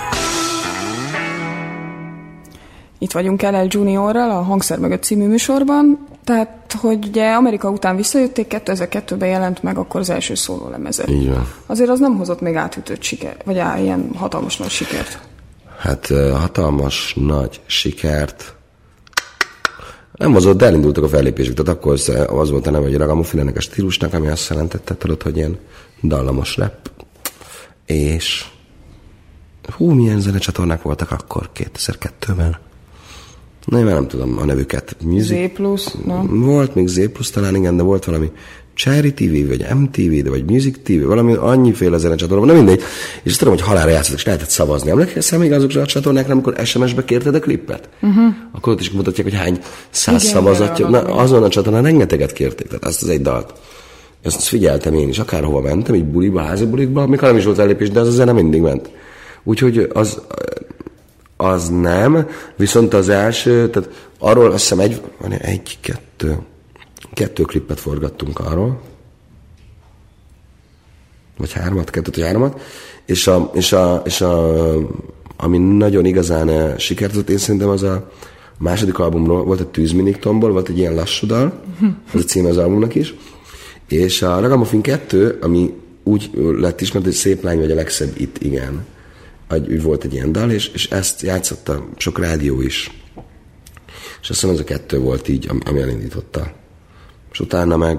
Itt vagyunk LL Juniorral a Hangszer mögött című műsorban, tehát, hogy ugye Amerika után visszajötték, 2002-ben jelent meg akkor az első szólólemeze. Így van. Azért az nem hozott még átütött siker, vagy ilyen hatalmas nagy sikert. Hát hatalmas nagy sikert nem hozott, de elindultak a fellépések. Tehát akkor az volt a neve, hogy Ragamuffin ennek a stílusnak, ami azt jelentette, tudod, hogy ilyen dallamos rap. És milyen zenecsatornák voltak akkor 2002-ben. Na, én már nem tudom a nevüket. Z+, nem? Volt még Z+, talán igen, de volt valami Cherry TV, vagy MTV, de vagy Music TV, valami annyiféle zenecsatorna, nem mindegy. És azt tudom, hogy halálra játszottak, és lehetett szavazni. Emlékszel még azokra a csatornákra, amikor SMS-be kérted a klippet? Akkor ott is mutatják, hogy hány száz szavazatja. Na, azon a csatornán rengeteget kérték, tehát azt az egy dalt. Ezt figyeltem én is, akárhova mentem, így buliba, házi bulikba, amikor nem is volt ellépés, de az a zene mindig ment. Úgyhogy az nem, viszont az első, tehát arról azt hiszem kettő klippet forgattunk arról, vagy hármat, és ami nagyon igazán sikert adott, én szerintem az a második albumról volt a Tűzminiktomból, volt egy ilyen lassú dal, ez a címe az albumnak is, és a Ragamuffin 2, ami úgy lett ismert, hogy Szép lány vagy a legszebb itt, igen. Úgy volt egy ilyen dal, és ezt játszotta sok rádió is. És azt hiszem, ez a kettő volt így, ami elindította. És utána meg,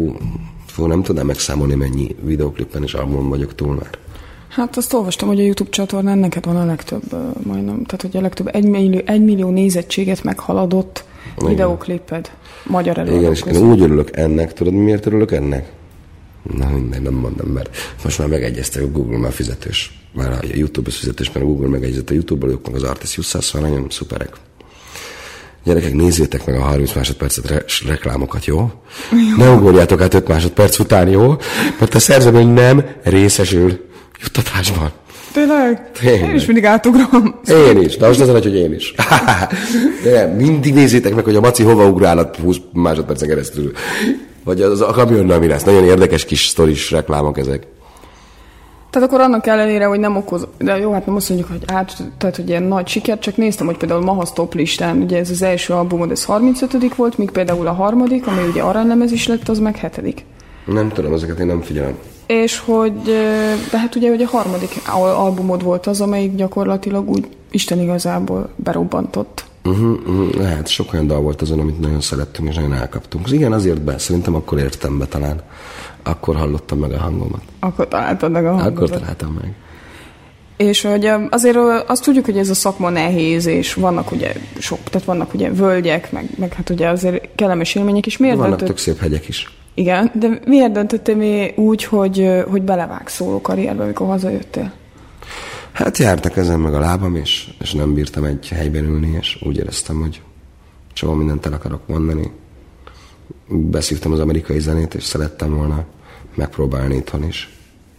nem tudnám megszámolni, mennyi videóklippen és albumon vagyok túl már. Hát azt olvastam, hogy a YouTube csatornán neked van a legtöbb, majdnem, tehát hogy a legtöbb 1 millió nézettséget meghaladott videókliped magyar előadók. Igen, és én úgy örülök ennek, tudod miért örülök ennek? Na minden, nem mondom, mert most már megegyeztek, a Google már fizetős. Már a YouTube is fizetős, mert a Google megegyezett a YouTube-ból, ők meg az Artis Jussal, szóval nagyon szuperek. Gyerekek, nézzétek meg a 30 másodpercet reklámokat, jó? Ne ugorjátok át 5 másodperc után, jó? Mert a szerzőből nem részesül juttatásban. Tényleg? Én is mindig átugrom. Én is. De most az hogy én is. De mindig nézzétek meg, hogy a Maci hova ugrál 20 másodpercen keresztül. Vagy az a kamionnal mi lesz. Nagyon érdekes kis sztoris reklámok ezek. Tehát akkor annak ellenére, hogy nem okoz, de jó, hát nem azt mondjuk, hogy tehát hogy ilyen nagy siker, csak néztem, hogy például Mahasz top listán, ugye ez az első albumod, ez 35. volt, míg például a harmadik, ami ugye aranylemez is lett, az meg 7. Nem tudom, ezeket én nem figyelem. És hogy, de hát ugye hogy a harmadik albumod volt az, amelyik gyakorlatilag úgy Isten igazából berobbantott. Lehet, sok olyan dal volt azon, amit nagyon szerettünk, és nagyon elkaptunk. Igen, azért szerintem akkor értem be talán. Akkor hallottam meg a hangomat. Akkor találtad meg a hangomat. Akkor találtam meg. És hogy azért azt tudjuk, hogy ez a szakma nehéz, és vannak ugye tehát vannak ugye völgyek, meg hát ugye azért kellemes élmények is. Miért vannak tök szép hegyek is. Igen, de miért döntöttél úgy, hogy belevágsz szóló karrierbe, amikor hazajöttél? Hát jártak ezen meg a lábam, és nem bírtam egy helyben ülni, és úgy éreztem, hogy csomó mindent el akarok mondani. Beszívtam az amerikai zenét, és szerettem volna megpróbálni itthon is.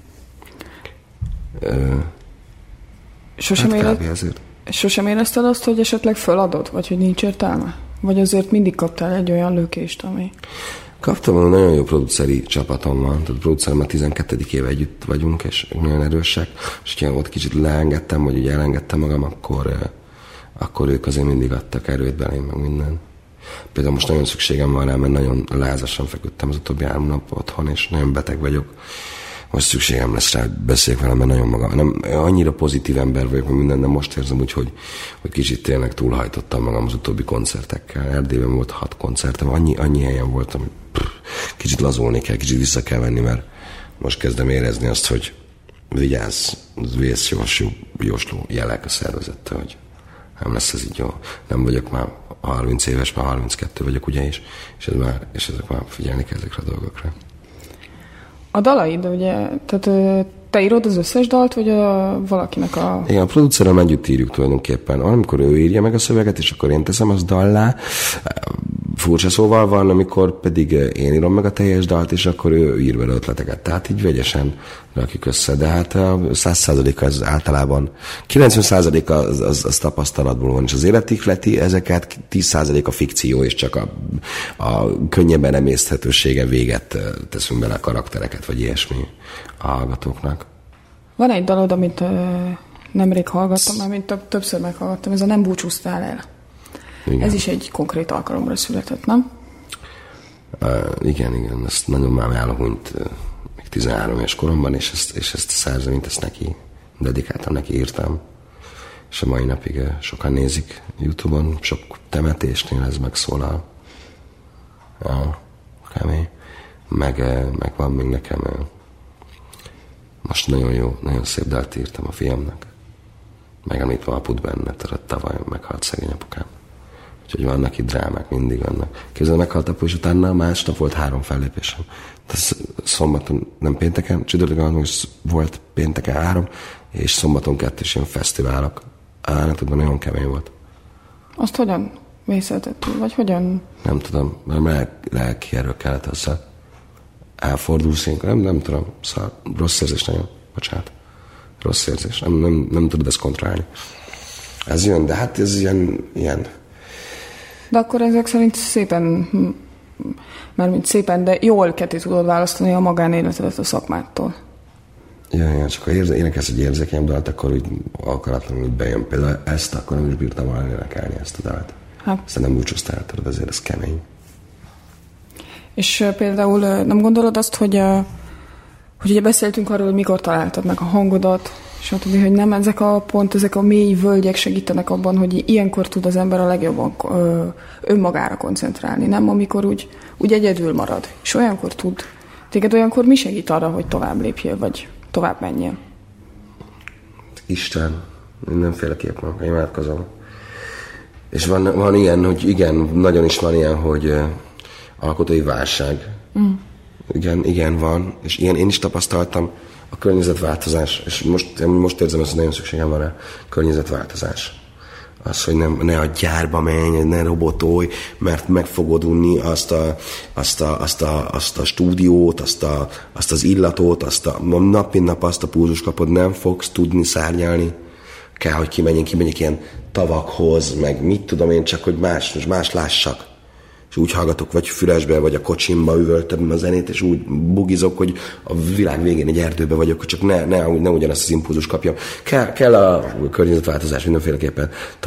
Sosem érezted azt, hogy esetleg föladod? Vagy hogy nincs értelme? Vagy azért mindig kaptál egy olyan lökést, ami... Kaptam, nagyon jó produceri csapatom van. Tehát produceremmel 12. éve együtt vagyunk, és nagyon erősek. És ha ott kicsit leengedtem, vagy ugye elengedtem magam, akkor ők azért mindig adtak erőt belém, meg minden. Például most nagyon szükségem van rá, mert nagyon lázasan feküdtem az utóbbi 3 nap otthon, és nagyon beteg vagyok. Most szükségem lesz rá, hogy beszéljek velem, mert nagyon magam. Annyira pozitív ember vagyok, hogy minden, de most érzem úgy, hogy kicsit tényleg túlhajtottam magam az utóbbi koncertekkel. Erdélyben volt 6 koncertem, annyi helyen voltam, hogy kicsit lazulni kell, kicsit vissza kell venni, mert most kezdem érezni azt, hogy vigyázz, vészjósló jelek a szervezettel, hogy nem lesz ez így jó. Nem vagyok már 30 éves, már 32 vagyok ugye is, és ezek már figyelni kell ezekre a dolgokra. A dalaid, ugye, tehát te írod az összes dalt, vagy valakinek a... Igen, a producerem együtt írjuk tulajdonképpen. Amikor ő írja meg a szöveget, és akkor én teszem azt dallá. Furcsa szóval van, amikor pedig én írom meg a teljes dalt, és akkor ő ír vele ötleteket. Tehát így vegyesen rakjuk össze. De hát 100% az általában, 90% az tapasztalatból van, és az életikleti, ezeket 10% a fikció, és csak a könnyebben emészthetősége véget teszünk bele a karaktereket, vagy ilyesmi a hallgatóknak. Van egy dalod, amit nemrég hallgattam, amit többször meghallgattam, ez a Nem búcsúztál el. Igen. Ez is egy konkrét alkalomra született, nem? Igen, ezt nagyon már ajánlom, mint még 13 éves koromban, és ezt a szerzeményt, ezt neki dedikáltam, neki írtam. És a mai napig sokan nézik YouTube-on, sok temetésnél ez megszólal. Kemény. Meg van még nekem, most nagyon jó, nagyon szép dalt írtam a fiamnak. Megemlítve aput benne, tavaly meghalt szegény apukám. Úgyhogy vannak itt drámák, mindig vannak. Képzeld, meghalt apu, és utána másnap volt 3 fellépésem. Szombaton, nem pénteken, csütörtökön volt pénteken 3, és szombaton 2 is ilyen fesztiválok. Állatokban nagyon kemény volt. Azt hogyan vészeltettél, vagy hogyan? Nem tudom, mert lelki erről kellett azzal. Elfordulsz ilyenkor, nem tudom, szóval rossz érzés nagyon, bocsánat. Rossz érzés, nem tudod ezt kontrollálni. Ez jön, de hát ez ilyen. De akkor ezek szerint szépen, mármint szépen, de jól ketté tudod választani a magánéletedet a szakmától. Ja, csak ha énekelsz egy érzékeny dalt, akkor úgy akaratlanul bejön. Például ezt akkor nem is bírtam volna énekelni, ezt a dalt. Aztán nem búcsúztál, tudod, ezért ez kemény. És például nem gondolod azt, hogy ugye beszéltünk arról, hogy mikor találtad meg a hangodat, stb., hogy nem ezek a mély völgyek segítenek abban, hogy ilyenkor tud az ember a legjobban önmagára koncentrálni, nem? Amikor úgy egyedül marad. És olyankor mi segít arra, hogy tovább lépjél, vagy tovább menjél? Isten, mindenféleképpen imádkozom. És van ilyen, hogy igen, nagyon is van ilyen, hogy alkotói válság. Igen, van. És ilyen én is tapasztaltam, a környezetváltozás. És most érzem, hogy nagyon szükségem van rá. Környezetváltozás. Az, hogy ne a gyárba menj, ne robotolj, mert meg fogod unni azt a stúdiót, azt az illatot, nap mint nap azt a pulzus kapod, nem fogsz tudni szárnyalni. Kell, hogy kimenjek ilyen tavakhoz, meg mit tudom én, csak hogy más lássak. És úgy hallgatok, vagy füresbe, vagy a kocsimba üvöltöm a zenét, és úgy bugizok, hogy a világ végén egy erdőbe vagyok, hogy csak ne ugyanazt az impulzus kapjam. Kell a környezetváltozás mindenféleképpen.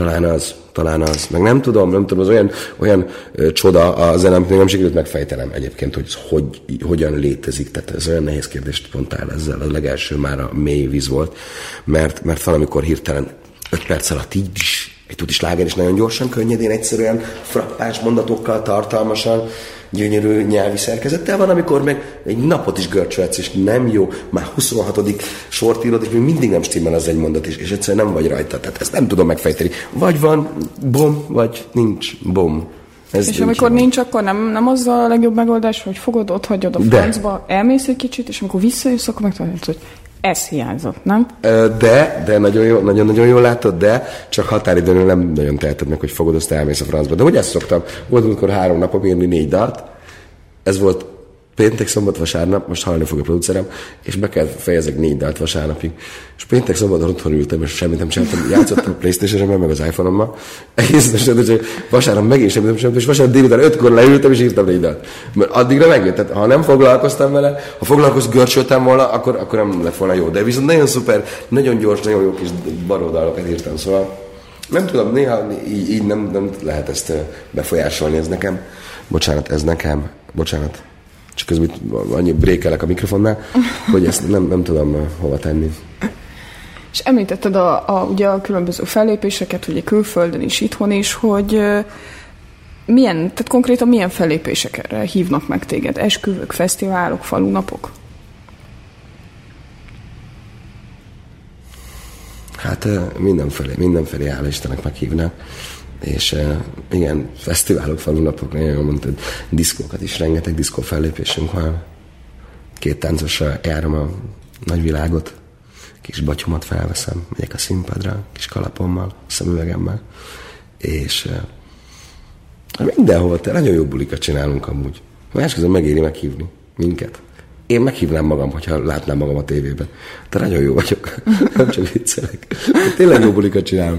Talán az. Meg nem tudom, az olyan csoda a zene, amit nem sikerült megfejtenem egyébként, hogy hogyan létezik. Tehát ez olyan nehéz kérdést mondtál ezzel. A legelső már a mély víz volt, mert valamikor hirtelen 5 perc alatt így egy tuti sláger, és nagyon gyorsan, könnyedén, egyszerűen, frappáns mondatokkal, tartalmasan, gyönyörű nyelvi szerkezettel van, amikor meg egy napot is görcsölhetsz, és nem jó, már 26. sort írod, és még mindig nem stimmel az egy mondat is, és egyszerűen nem vagy rajta. Tehát ezt nem tudom megfejteni. Vagy van bom, vagy nincs bom. És amikor nincs, akkor nem az a legjobb megoldás, hogy fogod, ott hagyod a francba, elmész egy kicsit, és amikor visszajössz, akkor megtalálod, hogy ez hiányzott, nem? De nagyon jól látod, de csak határidőn nem nagyon teheted meg, hogy fogod, azt elmész a francba. De hogy ezt szoktam? Volt amikor 3 napom írni 4 dalt. Ez volt péntek, szombat, vasárnap, most hallani fog a producerem, és be kell fejezek 4 dalt vasárnapig. És péntek, szombaton otthon ültem, és semmit nem csináltam. Játszottam a PlayStation-remben, meg az iPhone-ommal. Egészen hogy vasárnap megint semmit nem csináltam, és vasárnap délután 5-kor leültem, és írtam 4 dalt. Mert addigra megjött. Tehát ha nem foglalkoztam vele, ha foglalkoztam, görcsöltem volna, akkor nem lett volna jó. De viszont nagyon szuper, nagyon gyors, nagyon jó kis baródalokat írtam. Szóval nem tudom, néha így nem lehet ezt befolyásolni, ez nekem. Bocsánat. Csak közben annyi brékelek a mikrofonnál, hogy ezt nem tudom hova tenni. És említetted ugye a különböző fellépéseket, ugye külföldön is, itthon is, hogy tehát konkrétan milyen fellépésekre hívnak meg téged? Esküvők, fesztiválok, falunapok? Hát mindenfelé, hála Istennek meghívnak. És igen, fesztiválok, falunapok, nagyon jól mondtad, diszkókat is, rengeteg diszkó fellépésünk van. 2 táncosra járom a nagyvilágot, kis batyomat felveszem, megyek a színpadra, kis kalapommal, szemüvegemmel, és mindenhol, nagyon jó bulikat csinálunk amúgy. Másközben megéri meghívni minket. Én meghívnám magam, hogyha látnám magam a tévében. De nagyon jó vagyok, nem csak viccelek. Tényleg jó bulikat csinálunk.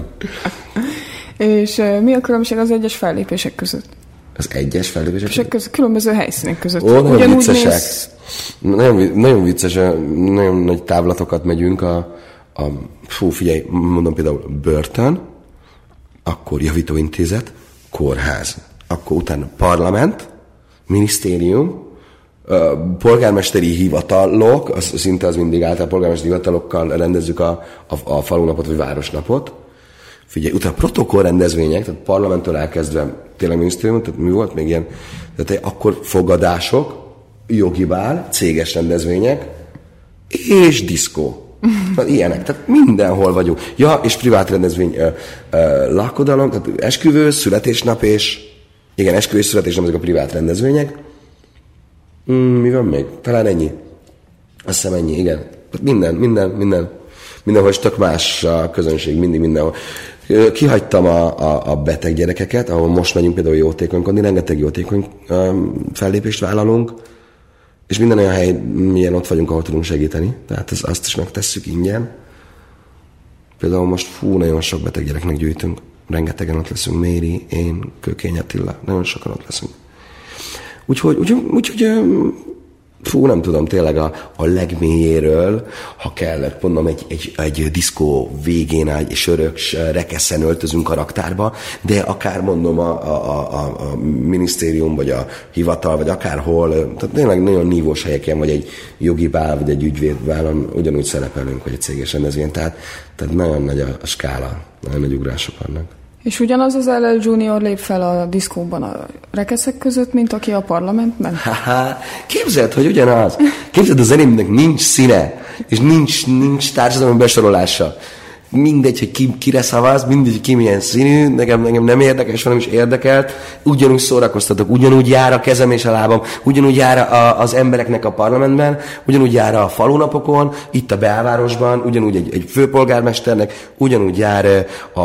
És mi a különbség az egyes fellépések között? Az egyes fellépések között? Különböző helyszínek között. Nagyon viccesek. Nagyon vicces, nagyon nagy távlatokat megyünk figyelj, mondom például börtön, akkor javítóintézet, kórház, akkor utána parlament, minisztérium, polgármesteri hivatalok, szinte az mindig általában polgármesteri hivatalokkal rendezzük a falunapot vagy városnapot. Figyelj, utána protokollrendezvények, tehát parlamenttől elkezdve tényleg minisztérium, tehát mi volt még ilyen, tehát akkor fogadások, jogi bál, céges rendezvények, és diszkó. Tehát ilyenek, tehát mindenhol vagyunk. Ja, és privát rendezvény, lakodalom, tehát esküvő, születésnap és igen, esküvő és születésnap ezek a privát rendezvények. Mi van még? Talán ennyi. Azt hiszem ennyi, igen. Mindenhol is tök más a közönség, mindenhol. Kihagytam a beteg gyerekeket, ahol most megyünk például jótékonykodni, rengeteg jótékony fellépést vállalunk, és minden olyan hely, milyen ott vagyunk, ahol tudunk segíteni. Tehát azt is megtesszük ingyen. Például most nagyon sok beteg gyereknek gyűjtünk. Rengetegen ott leszünk, Méri, én, Kökény Attila, nagyon sokan ott leszünk. Úgyhogy nem tudom, tényleg a legmélyéről, ha kellett, mondom, egy diszkó végén egy sörös rekeszen öltözünk a raktárba, de akár mondom a minisztérium, vagy a hivatal, vagy akárhol, tehát tényleg nagyon nívós helyeken, vagy egy jogi bál, vagy egy ügyvédbálon ugyanúgy szerepelünk, vagy egy céges rendezvény, tehát nagyon nagy a skála, nagyon nagy ugrások vannak. És ugyanaz az LL Junior lép fel a diszkóban a rekeszek között, mint aki a parlamentben? Képzeld, hogy ugyanaz. Képzeld, a zenémnek nincs színe, és nincs társadalmi besorolása. Mindegy, hogy kire szavaz, mindegy, hogy ki milyen színű, nekem nem érdekes, hanem is érdekelt, ugyanúgy szórakoztatok, ugyanúgy jár a kezem és a lábam, ugyanúgy jár az embereknek a parlamentben, ugyanúgy jár a falunapokon, itt a belvárosban, ugyanúgy egy főpolgármesternek, ugyanúgy jár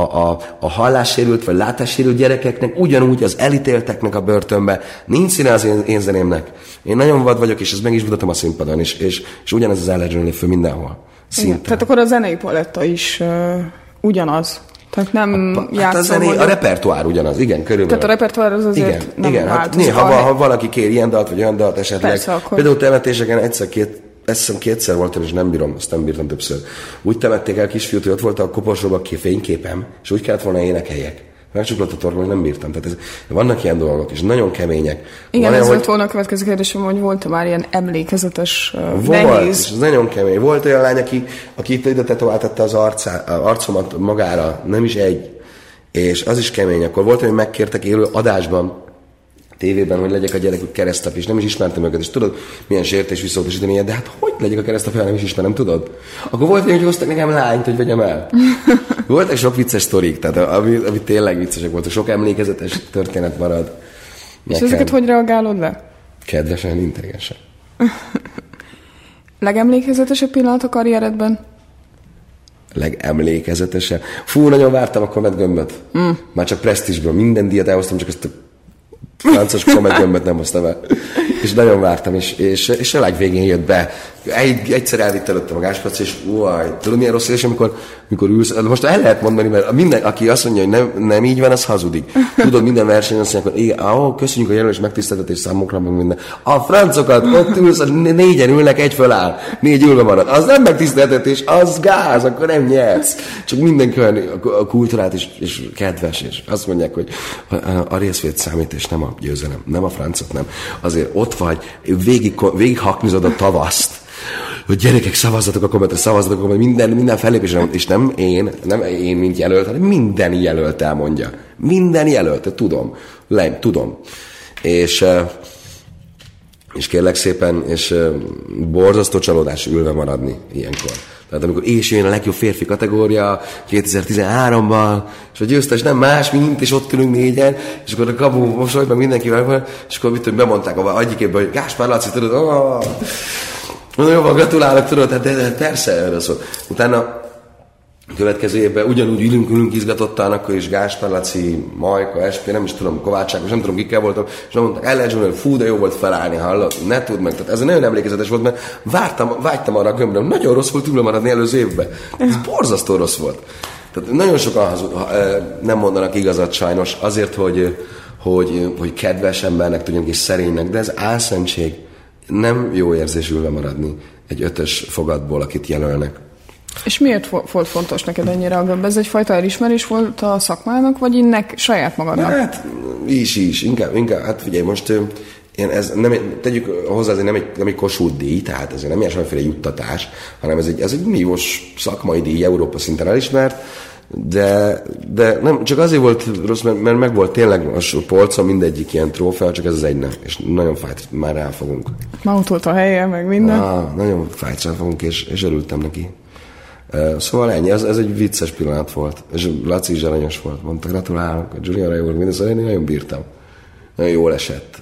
a hallássérült vagy látássérült gyerekeknek, ugyanúgy az elítélteknek a börtönbe. Nincs színe az én zenémnek. Én nagyon vad vagyok, és ezt meg is mutatom a színpadon, és ugyanez az ellenőrző lép föl mindenhol. Igen, tehát akkor a zenei paletta is ugyanaz. Tehát nem játszom, a repertoár ugyanaz, igen, körülbelül. Tehát a repertoár az azért nem változik. Hát néha, ha valaki kér ilyen dalt, vagy olyan dalt esetleg. Persze, akkor... Például temetéseken kétszer voltam, és nem bírtam többször. Úgy temették el kisfiút, hogy ott volt a koporsóban fényképem, és úgy kellett volna énekeljek. Megcsuklott a torkom, hogy nem bírtam. Tehát vannak ilyen dolgok, és nagyon kemények. Igen, ez volt volna a következő kérdésem, hogy volt már ilyen emlékezetes, nehéz. Volt, és ez nagyon kemény. Volt olyan lány, aki ide tetováltatta az arcomat magára, nem is egy. És az is kemény. Akkor volt, hogy megkértek élő adásban, tévében, hogy legyek a gyerekük keresztap, és nem is ismertem őket, és tudod, milyen sértés visszautasítani ilyet, de hát hogy legyek a keresztap, nem is ismerem, tudod? Akkor volt, hogy hoztak nekem lányt, hogy vegyem el. Voltak sok vicces sztorik, tehát ami tényleg viccesek voltak, sok emlékezetes történet marad. És ezeket hogy reagálod le? Kedvesen, intelligensen. Legemlékezetesebb pillanat a karrieredben? Legemlékezetesebb? Nagyon vártam a Comet Gömböt. Már csak presztízsből, minden díjat elhoztam, csak ezt a francos Comet Gömböt nem hoztam el. És nagyon vártam, és a legvégén jött be. Egyszer elvitt előttem a gázplac, és tudod milyen rossz érzés, amikor ülsz, most el lehet mondani, mert minden, aki azt mondja, hogy nem így van, az hazudik. Tudod, minden versenyen azt mondják, hogy köszönjük a jelölés megtiszteltetés számokra, meg minden. A francokat, ott ülsz, 4-en ülnek, egy föláll, 4 ülve marad. Az nem megtiszteltetés, az gáz, akkor nem nyersz. Csak mindenki olyan kultúrát és kedves, és azt mondják, hogy a részvét számít, és nem a győzelem, nem a francot, nem. Azért ott vagy, végig haknizod a tavaszt, hogy gyerekek, szavazzatok a Cometre, szavazzatok a Cometre, minden fellépésre, és nem én, mint jelölt, hanem minden jelölt elmondja. Minden jelölt, tudom. És És kérlek szépen, és borzasztó csalódás ülve maradni ilyenkor. Tehát amikor jön a legjobb férfi kategória 2013-ban, és a győztes nem más, mint, és ott ülünk négyen, és akkor a kapu mosoly, meg mindenkivel van, és akkor mit bemondták a egyikében, hogy Gáspár Laci, tudod, jobban gratulálok, tudod, de persze erre szól. Utána a következő évben ugyanúgy ülünk izgatottan, akkor is Gáspár Laci, Majka, SP, nem is tudom, Kovács Ákos, nem tudom, kikkel voltam, és mondták, hogy fú, de jó volt felállni, hallod, ne tudd meg. Tehát ez nagyon emlékezetes volt, mert vágytam arra a gömbre, nagyon rossz volt ülve maradni előző évben. Ez borzasztó rossz volt. Tehát nagyon sokan nem mondanak igazat sajnos, azért, hogy kedves embernek tudjunk és szerénynek, de ez álszentség. Nem jó érzés ülve maradni egy 5-ös fogadból, akit jelölnek. És miért volt fontos neked ennyire a gömb? Ez egyfajta elismerés volt a szakmának, vagy innek saját magadnak? Hát, is. Inkább, hát figyelj, most ez nem, tegyük hozzá, ez nem egy Kossuth díj, tehát ez nem ilyen semmiféle juttatás, hanem ez egy nívós szakmai díj, Európa szinten elismert, de nem, csak azért volt rossz, mert meg volt tényleg a polcon mindegyik ilyen trófea, csak ez az egy nem, és nagyon fájt, már ráfogunk. Már ott volt a helye, meg minden. Nagyon fájt, ráfogunk, és örültem neki. Szóval ennyi, ez egy vicces pillanat volt, és Laci is aranyos volt, mondta, gratulálok, a Juniorra jó volt, minden, szóval én nagyon bírtam. Nagyon jól esett.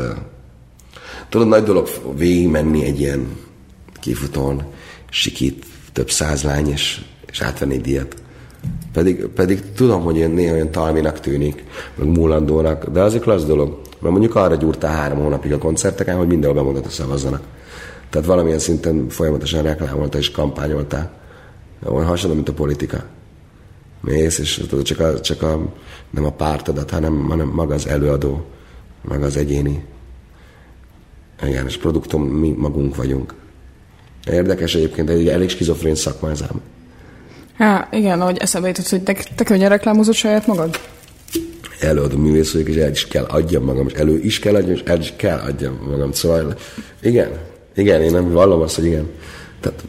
Tudod, nagy dolog végigmenni egy ilyen kifutón, sikít több 100 lány, és átvenni egy díjat. Pedig tudom, hogy néha olyan talminak tűnik, meg múlandónak, de az egy klassz dolog. Mert mondjuk arra gyúrtál 3 hónapig a koncerteken, hogy mindenhol bemondott, hogy szavazzanak. Tehát valamilyen szinten folyamatosan reklámoltál és kampányoltál. Olyan hasonló, mint a politika. Mész, és csak nem a pártodat, hanem maga az előadó, maga az egyéni. Igen, és produktum mi magunk vagyunk. Érdekes egyébként, egy elég skizofrén szakma ez ám. Hát igen, ahogy eszembe jutott, hogy te könnyen reklámozott saját magad? Előadó művész vagyok, és el is kell adjam magam, és elő is kell adjam, és el is kell adjam magam. Szóval igen, én nem vallom azt, hogy igen. Tehát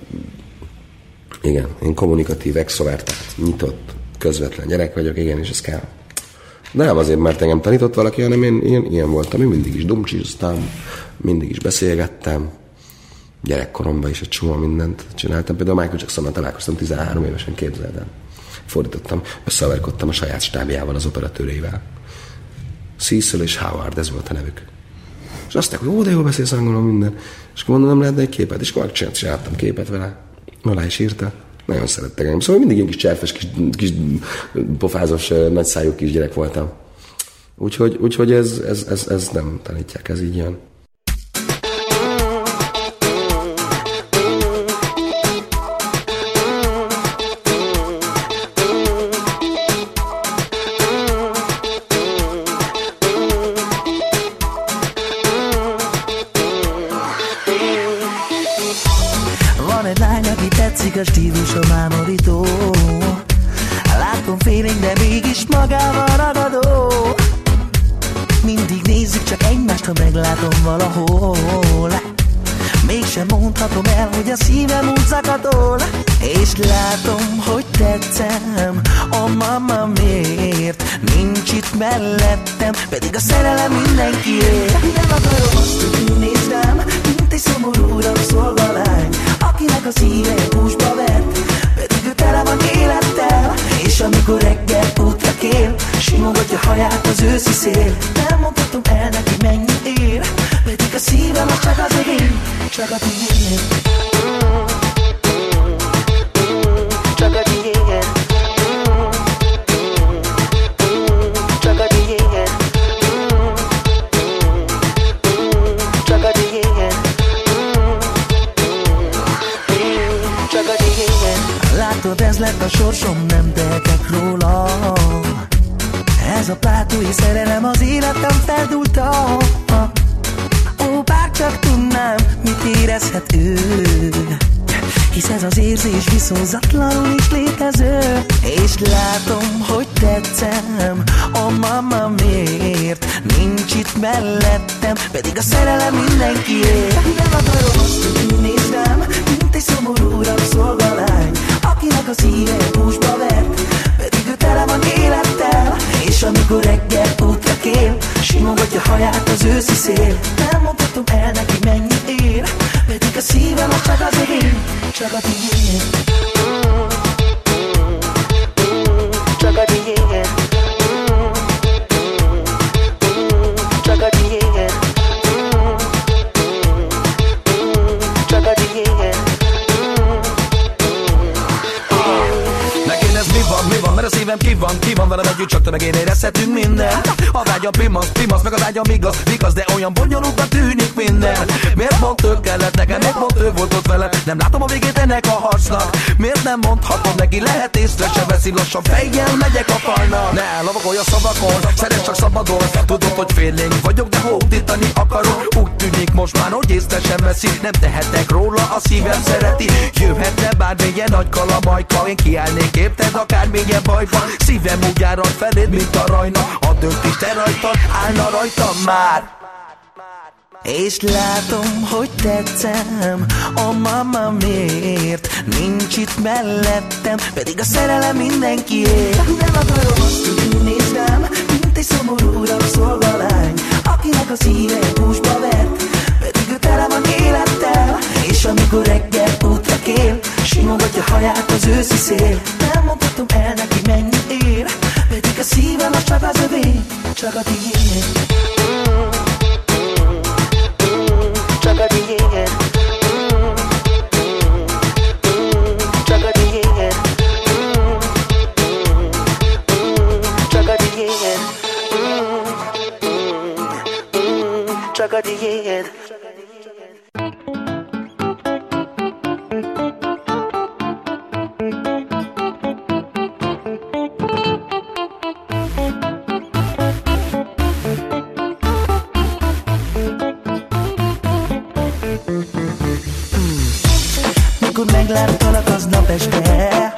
igen, én kommunikatív, extrovertált, nyitott, közvetlen gyerek vagyok, igen, és ez kell. De nem azért, mert engem tanított valaki, hanem én ilyen voltam, én mindig is dumcsiztam, mindig is beszélgettem, gyerekkoromban is egy csomó mindent csináltam. Például Michael Jacksonnal találkoztam 13 évesen, képzeld el. Fordítottam, összeverkodtam a saját stábjával, az operatőreivel. Cecil és Howard, ez volt a nevük. És azt mondták, hogy de jól beszélsz angolul minden. És akkor mondom, nem lehetne egy képet, és akkor csináltam képet vele. Alá is írta. Nagyon szerettek engem. Szóval mindig ilyen kis cserfes, kis pofázos, nagyszájú kisgyerek voltam. Úgyhogy ez nem tanítják, ez így jön. A stílusom ámorító, látom félénk, de mégis magával ragadó. Mindig nézzük csak egymást, ha meglátom valahol. Mégsem mondhatom el, hogy a szívem úgy zakatol. És látom, hogy tetszem, a mama miért nincs itt mellettem, pedig a szerelem mindenkiért. Nem akarom azt, hogy ő nézd rám, mint egy szomorú rabszolgalány, akinek a szíve húsba vett, pedig ő tele van élettel. És amikor reggel útra kér, simogatja haját az őszi szél. Nem mondhatom el neki, mennyit ér, pedig a szívem az csak az enyém, csak a tiéd. Csak a tiéd. Csak a tiéd. Csak a tiéd. Csak a tiéd. Látod, ez lett a sorsom, nem tehetek róla. Ez a plátói szerelem az életem feldúlta. Ó, bárcsak tudnám, mit érezhet ő, hisz ez az érzés viszonzatlanul is létező. És látom, hogy tetszem, a mama miért nincs itt mellettem, pedig a szerelem mindenkiért. Nem akarom azt, hogy ő nézd rám, mint egy szomorú rabszolgalány, akinek a szíve húsba vett, pedig ő tele van élettel. És amikor reggel útra kér, simogatja haját az őszi szél. Nem mondhatom el neki mennyi ér, pedig a szívem az csak az övé, csak a tiéd. Csak a tiéd. Csak a tiéd. Csak a tiéd. Mi van, mert a szívem ki van veled együtt, csak te meg én érezhetünk minden. A vágyam pimasz, meg a vágyam igaz, de olyan bonyolultnak tűnik minden. Miért pont ő kellett nekem, miért pont ő volt ott veled? Nem látom a végét ennek a harcnak. Miért nem mondhatom neki, lehet észre se veszi, lassan fejjel megyek a falnak. Ne lavagolj a szavakon, szeress csak szabadon. Tudod, hogy félénk vagyok, de hódítani akarok. Úgy tűnik most már, hogy észre sem veszi. Nem tehetek róla, a szívem szereti. Jöhetne bármilyen nagy kalamajka, én kiállnék érted akármilyen bajban. Szívem úgy árad feléd, mint a rajna. A döntés te rajtad, állna rajtam már. És látom, hogy tetszem, a mama miért nincs itt mellettem, pedig a szerelem mindenkiért. Nem akarom azt, hogy nézd rám, mint egy szomorú rabszolgalány, akinek a szíve húsba vett, pedig ő tele van élettel. És amikor reggel útra kél, simogatja haját az őszi szél. Nem mondhatom el neki mennyi ér, pedig a szívem az csak az övé, csak a tiéd. Csak a tiéd. Csak a tiéd. Csak a tiéd. Csak a tiéd. Mikor megláttalak aznap este,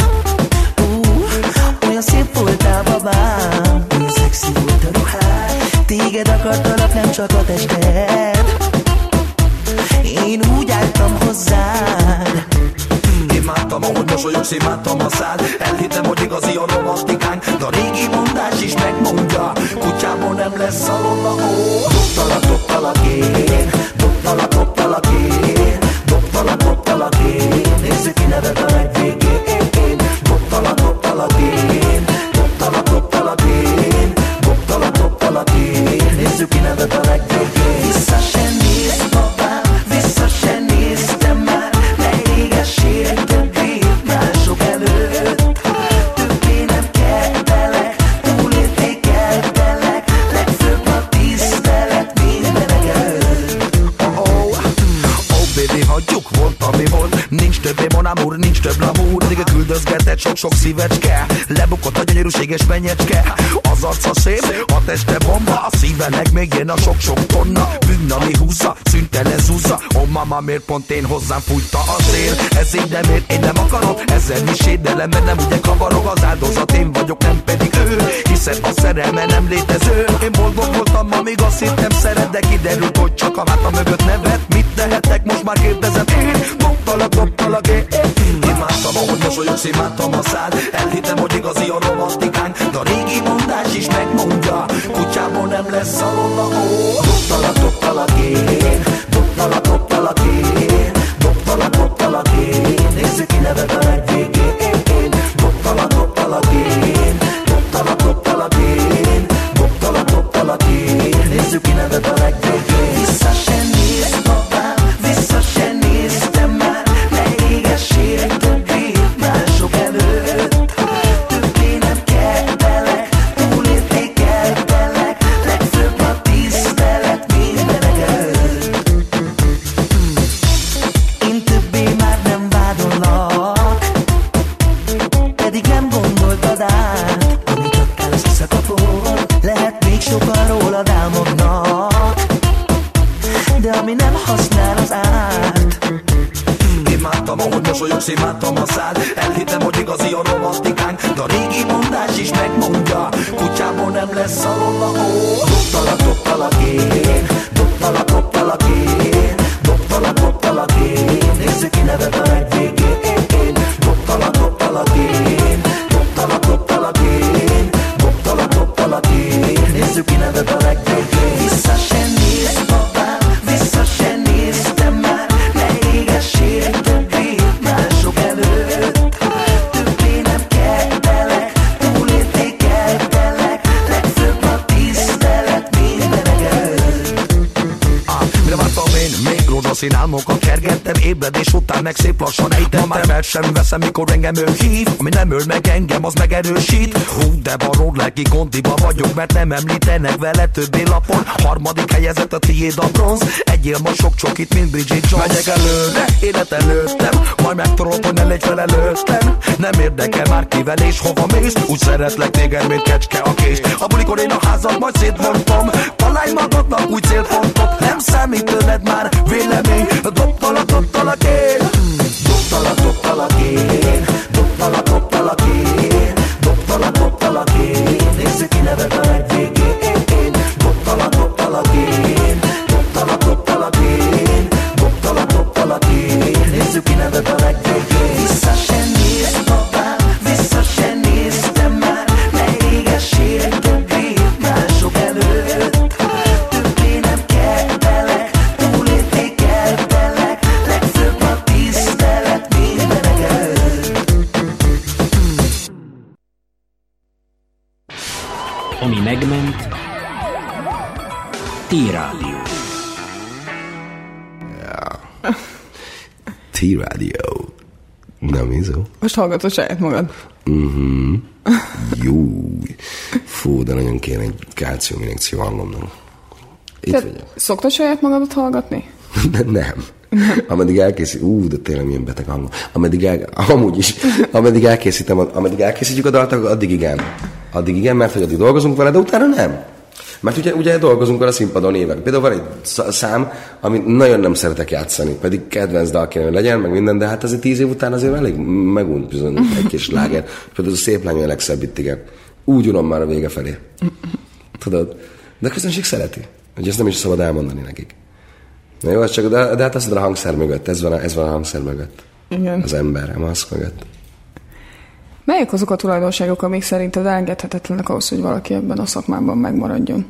olyan szép voltál babám, olyan szexi volt a ruhád. Téged akartalak, nem csak a tested, én úgy álltam hozzád. Imádtam, ahogy mosolyogsz, imádtam a szád. Elhittem, hogy igazi a romantikánk, de a régi mondás is megmondja, kutyából nem lesz szalonna. Dobtalak én, dobtalak én, dobtalak én, nézzük ki nevet a legvégén. Dobtalak én, dobtalak én, dobtalak én, nézzük ki nevet a legvégén. Vissza se nézd, babám, vissza se néztem már, ne égessél többé mások előtt. Többé nem kedvelek, túlértékeltelek, legfőbb a tisztelet mindenek előtt. Baby, hagyjuk, volt ami volt. Nincs többé mon amour, nincs több l'amour. Még küldözgetett sok-sok szívecske, lebukott a gyönyörűséges menyecske. Az arca szép, a teste bomba, a szíve meg még jön a sok-sok tonna. Bűn, ami húzza, szüntelen zúzza. Ó mama, miért pont én hozzám fújta a szél? Ez így nem ér, én nem akarok, ezzel is sédelem, mert nem ugye kavarok. Az áldozat én vagyok, nem pedig ő, hiszen a szerelme nem létező. Én boldog voltam, amíg azt hittem szeret, de kiderült, hogy csak a hátam mögött nevet. Mit tehetek, most már kérdezem én, dobtalak én. Imádtam, ahogy mosolyogsz, imádtam a szád. Elhittem, hogy igazi a romantikánk, de a régi mondás is megmondja, kutyából nem lesz szalonna. Dobtalak én, dobtalak én, dobtalak én, nézzük ki nevet a legvégén. Dobtalak én, dobtalak én, dobtalak én, nézzük ki nevet a legvégén. Vissza se nézd, babám, vissza se néztem már, ne égessél többé mások előtt. Többé nem kedvelek, túlértékeltelek, legfőbb a tisztelet mindenek előtt. Én többé már nem vádollak, pedig nem gondoltad át, amit adtál az összekapod. Lehet még sokan rólad álmodnak, de ami nem használ az árt. Imádtam, ahogy mosolyogsz, imádtam a szád. Elhittem, hogy igazi a romantikánk, de a régi mondás is megmondja, kutyából nem lesz szalonna. Dobtalak én, dobtalak én, dobtalak én, nézzük ki nevet a legvégén. Dobtalak én, dobtalak én, dobtalak én, nézzük ki nevet a legvégén. asszaszinálmokat kergettem, ébredés után meg szép lassan ejtettem. Ma már el sem veszem, mikor engem ő hív, ami nem öl meg engem, az megerősít. Hú, de barod lelki gondiba vagyok, mert nem említenek vele többé lapon. Harmadik helyezett a tiéd a bronz, egyél ma sok csokit, mint Bridget Jones. Megyek előre, élet előttem, majd megtorod, hogy ne légy felelőtlen. Nem érdekel már kivel és hova mész, úgy szeretlek téged, mint kecske a kés. A bulikor én a házat majd szétbontom, találj magadnak új célpontot. Nem számít tőled már vélemény, dobtalak én. Dobtalak én, dobtalak én, dobtalak én. Nézzük ki nevet a legvégén. Dobtalak én, dobtalak én, dobtalak én. Nézzük ki nevet a legvégén. Vissza se nézz, babám, vissza se néztem már. Ne égessél többé mások előtt. Többé nem kedvelek, túlértékeltelek. Legfőbb a tisztelet mindenek előtt. Ami megment, T-Rádió. T-Rádió. Nem ízó? Most hallgatod saját magad. Jó. Fú, de nagyon kéne egy kálciuminjekció hangomnak. Itt vagyok. Szoktad saját magadat hallgatni? Nem. Ameddig elkészít... de tényleg milyen beteg hangom. Ameddig elkészítjük a dalt, addig igen. Addig igen, mert hogy addig dolgozunk vele, de utána nem. Mert ugye dolgozunk vele a színpadon évek. Például van egy szám, amit nagyon nem szeretek játszani, pedig kedvenc dal kéne, hogy legyen, meg minden, de hát azért 10 év után azért elég megunt bizony egy kis láger. Például a Szép lány a legszebb itt, igen. Úgy unom már a vége felé. Tudod? De a közönség szereti. Hogy ezt nem is szabad elmondani nekik. Na jó, csak, de hát azt a hangszer mögött, ez van a hangszer mögött. Igen. Az ember, a maszk mögött. Melyek azok a tulajdonságok, amik szerinted elengedhetetlenek ahhoz, hogy valaki ebben a szakmában megmaradjon?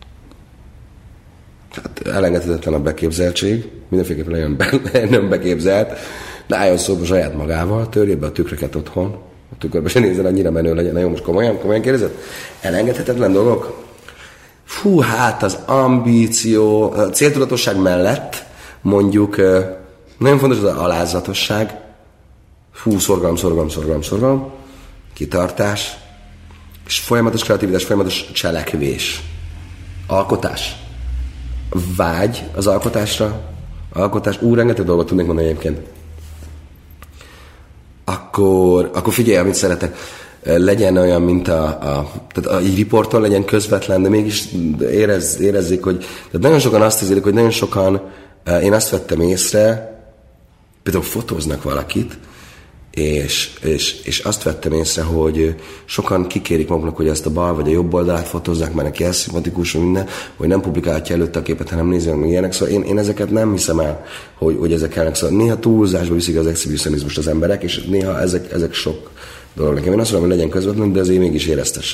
Hát elengedhetetlen a beképzeltség, mindenféleképpen legyen beképzelt, de álljon szóba saját magával, törje be a tükröket otthon, a tükörbe se nézzen, annyira menő legyen. Na jó, most komolyan kérdezed? Elengedhetetlen dolgok? Fú, hát az ambíció, a céltudatosság mellett mondjuk nagyon fontos az alázatosság, szorgalom, kitartás, és folyamatos kreativitás, folyamatos cselekvés, alkotás, vágy az alkotásra, rengeteg dolgot tudnék mondani egyébként. Akkor figyelj, amit szeretek, legyen olyan, mint tehát egy riporton legyen közvetlen, de mégis érezzék, hogy tehát nagyon sokan azt érzik, hogy nagyon sokan, én azt vettem észre, például fotóznak valakit, és azt vettem észre, hogy sokan kikérik maguknak, hogy ezt a bal vagy a jobb oldalát fotózzák, mert neki ez szimpatikus, minden, hogy nem publikálhatja előtte a képet, hanem nézi meg ilyenek. Szóval én ezeket nem hiszem el, hogy ezek kellene. Szóval néha túlzásba viszik az exhibicionizmust az emberek, és néha ezek sok dolog nekem. Én azt mondom, hogy legyen közvetlen, de azért mégis éreztesse,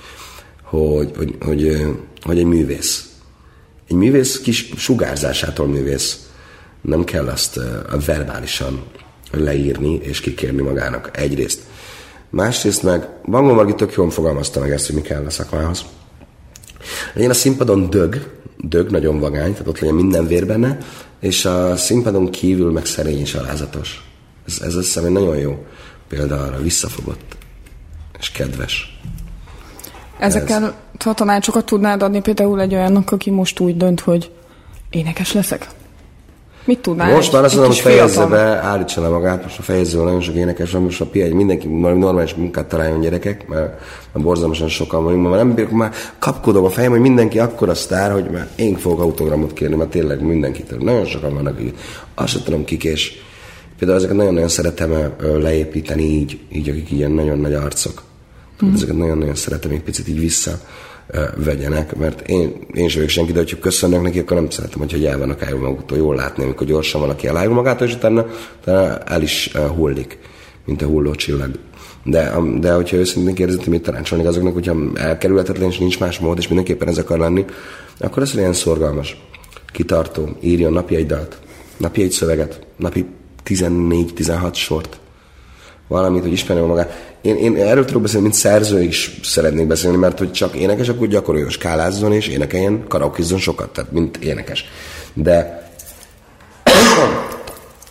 hogy egy művész. Egy művész kis sugárzásától művész. Nem kell azt verbálisan leírni és kikérni magának egyrészt. Másrészt meg Bangó Margit tök jól fogalmazta meg ezt, hogy mi kell a szakmához. Legyen a színpadon dög nagyon vagány, tehát ott legyen minden vér benne, és a színpadon kívül meg szerény és alázatos. Ez azt hiszem egy nagyon jó példa arra, visszafogott és kedves. Ezekkel a tanácsokat tudnád adni például egy olyannak, aki most úgy dönt, hogy énekes leszek? Mit tudnál? Most már azt mondom, hogy fejezze be, állítsa le magát, most a fejezővel nagyon sok énekes van, most a piac, mindenki normális munkát találjon gyerekek, mert borzalmasan sokan vagyunk, már nem bírok, már kapkodom a fejem, hogy mindenki akkora sztár, hogy már én fogok autogramot kérni, mert tényleg mindenkitől. Nagyon sokan vannak, akik azt sem tudom kik, és például ezeket nagyon-nagyon szeretem leépíteni így akik ilyen nagyon nagy arcok. Ezeket nagyon-nagyon szeretem egy picit így visszavegyenek, mert én sem vagyok senki, de hogyha köszönnek neki, akkor nem szeretem, hogy el vannak állva maguktól, jól látni, amikor gyorsan valaki elájul magától, és utána el is hullik, mint a hulló csillag. De hogyha őszintén kérdezett, hogy mit tanácsolnék azoknak, hogyha elkerülhetetlen, és nincs más mód, és mindenképpen ez akar lenni, akkor ez legyen szorgalmas, kitartó, írjon napi egy dalt, napi egy szöveget, napi 14-16 sort, valamit, hogy ismerjem magát. Én erről tudok beszélni, mint szerző is szeretnék beszélni, mert hogy csak énekes, akkor gyakoroljon, skálázzon és énekeljen, karaokizzon sokat, tehát mint énekes. De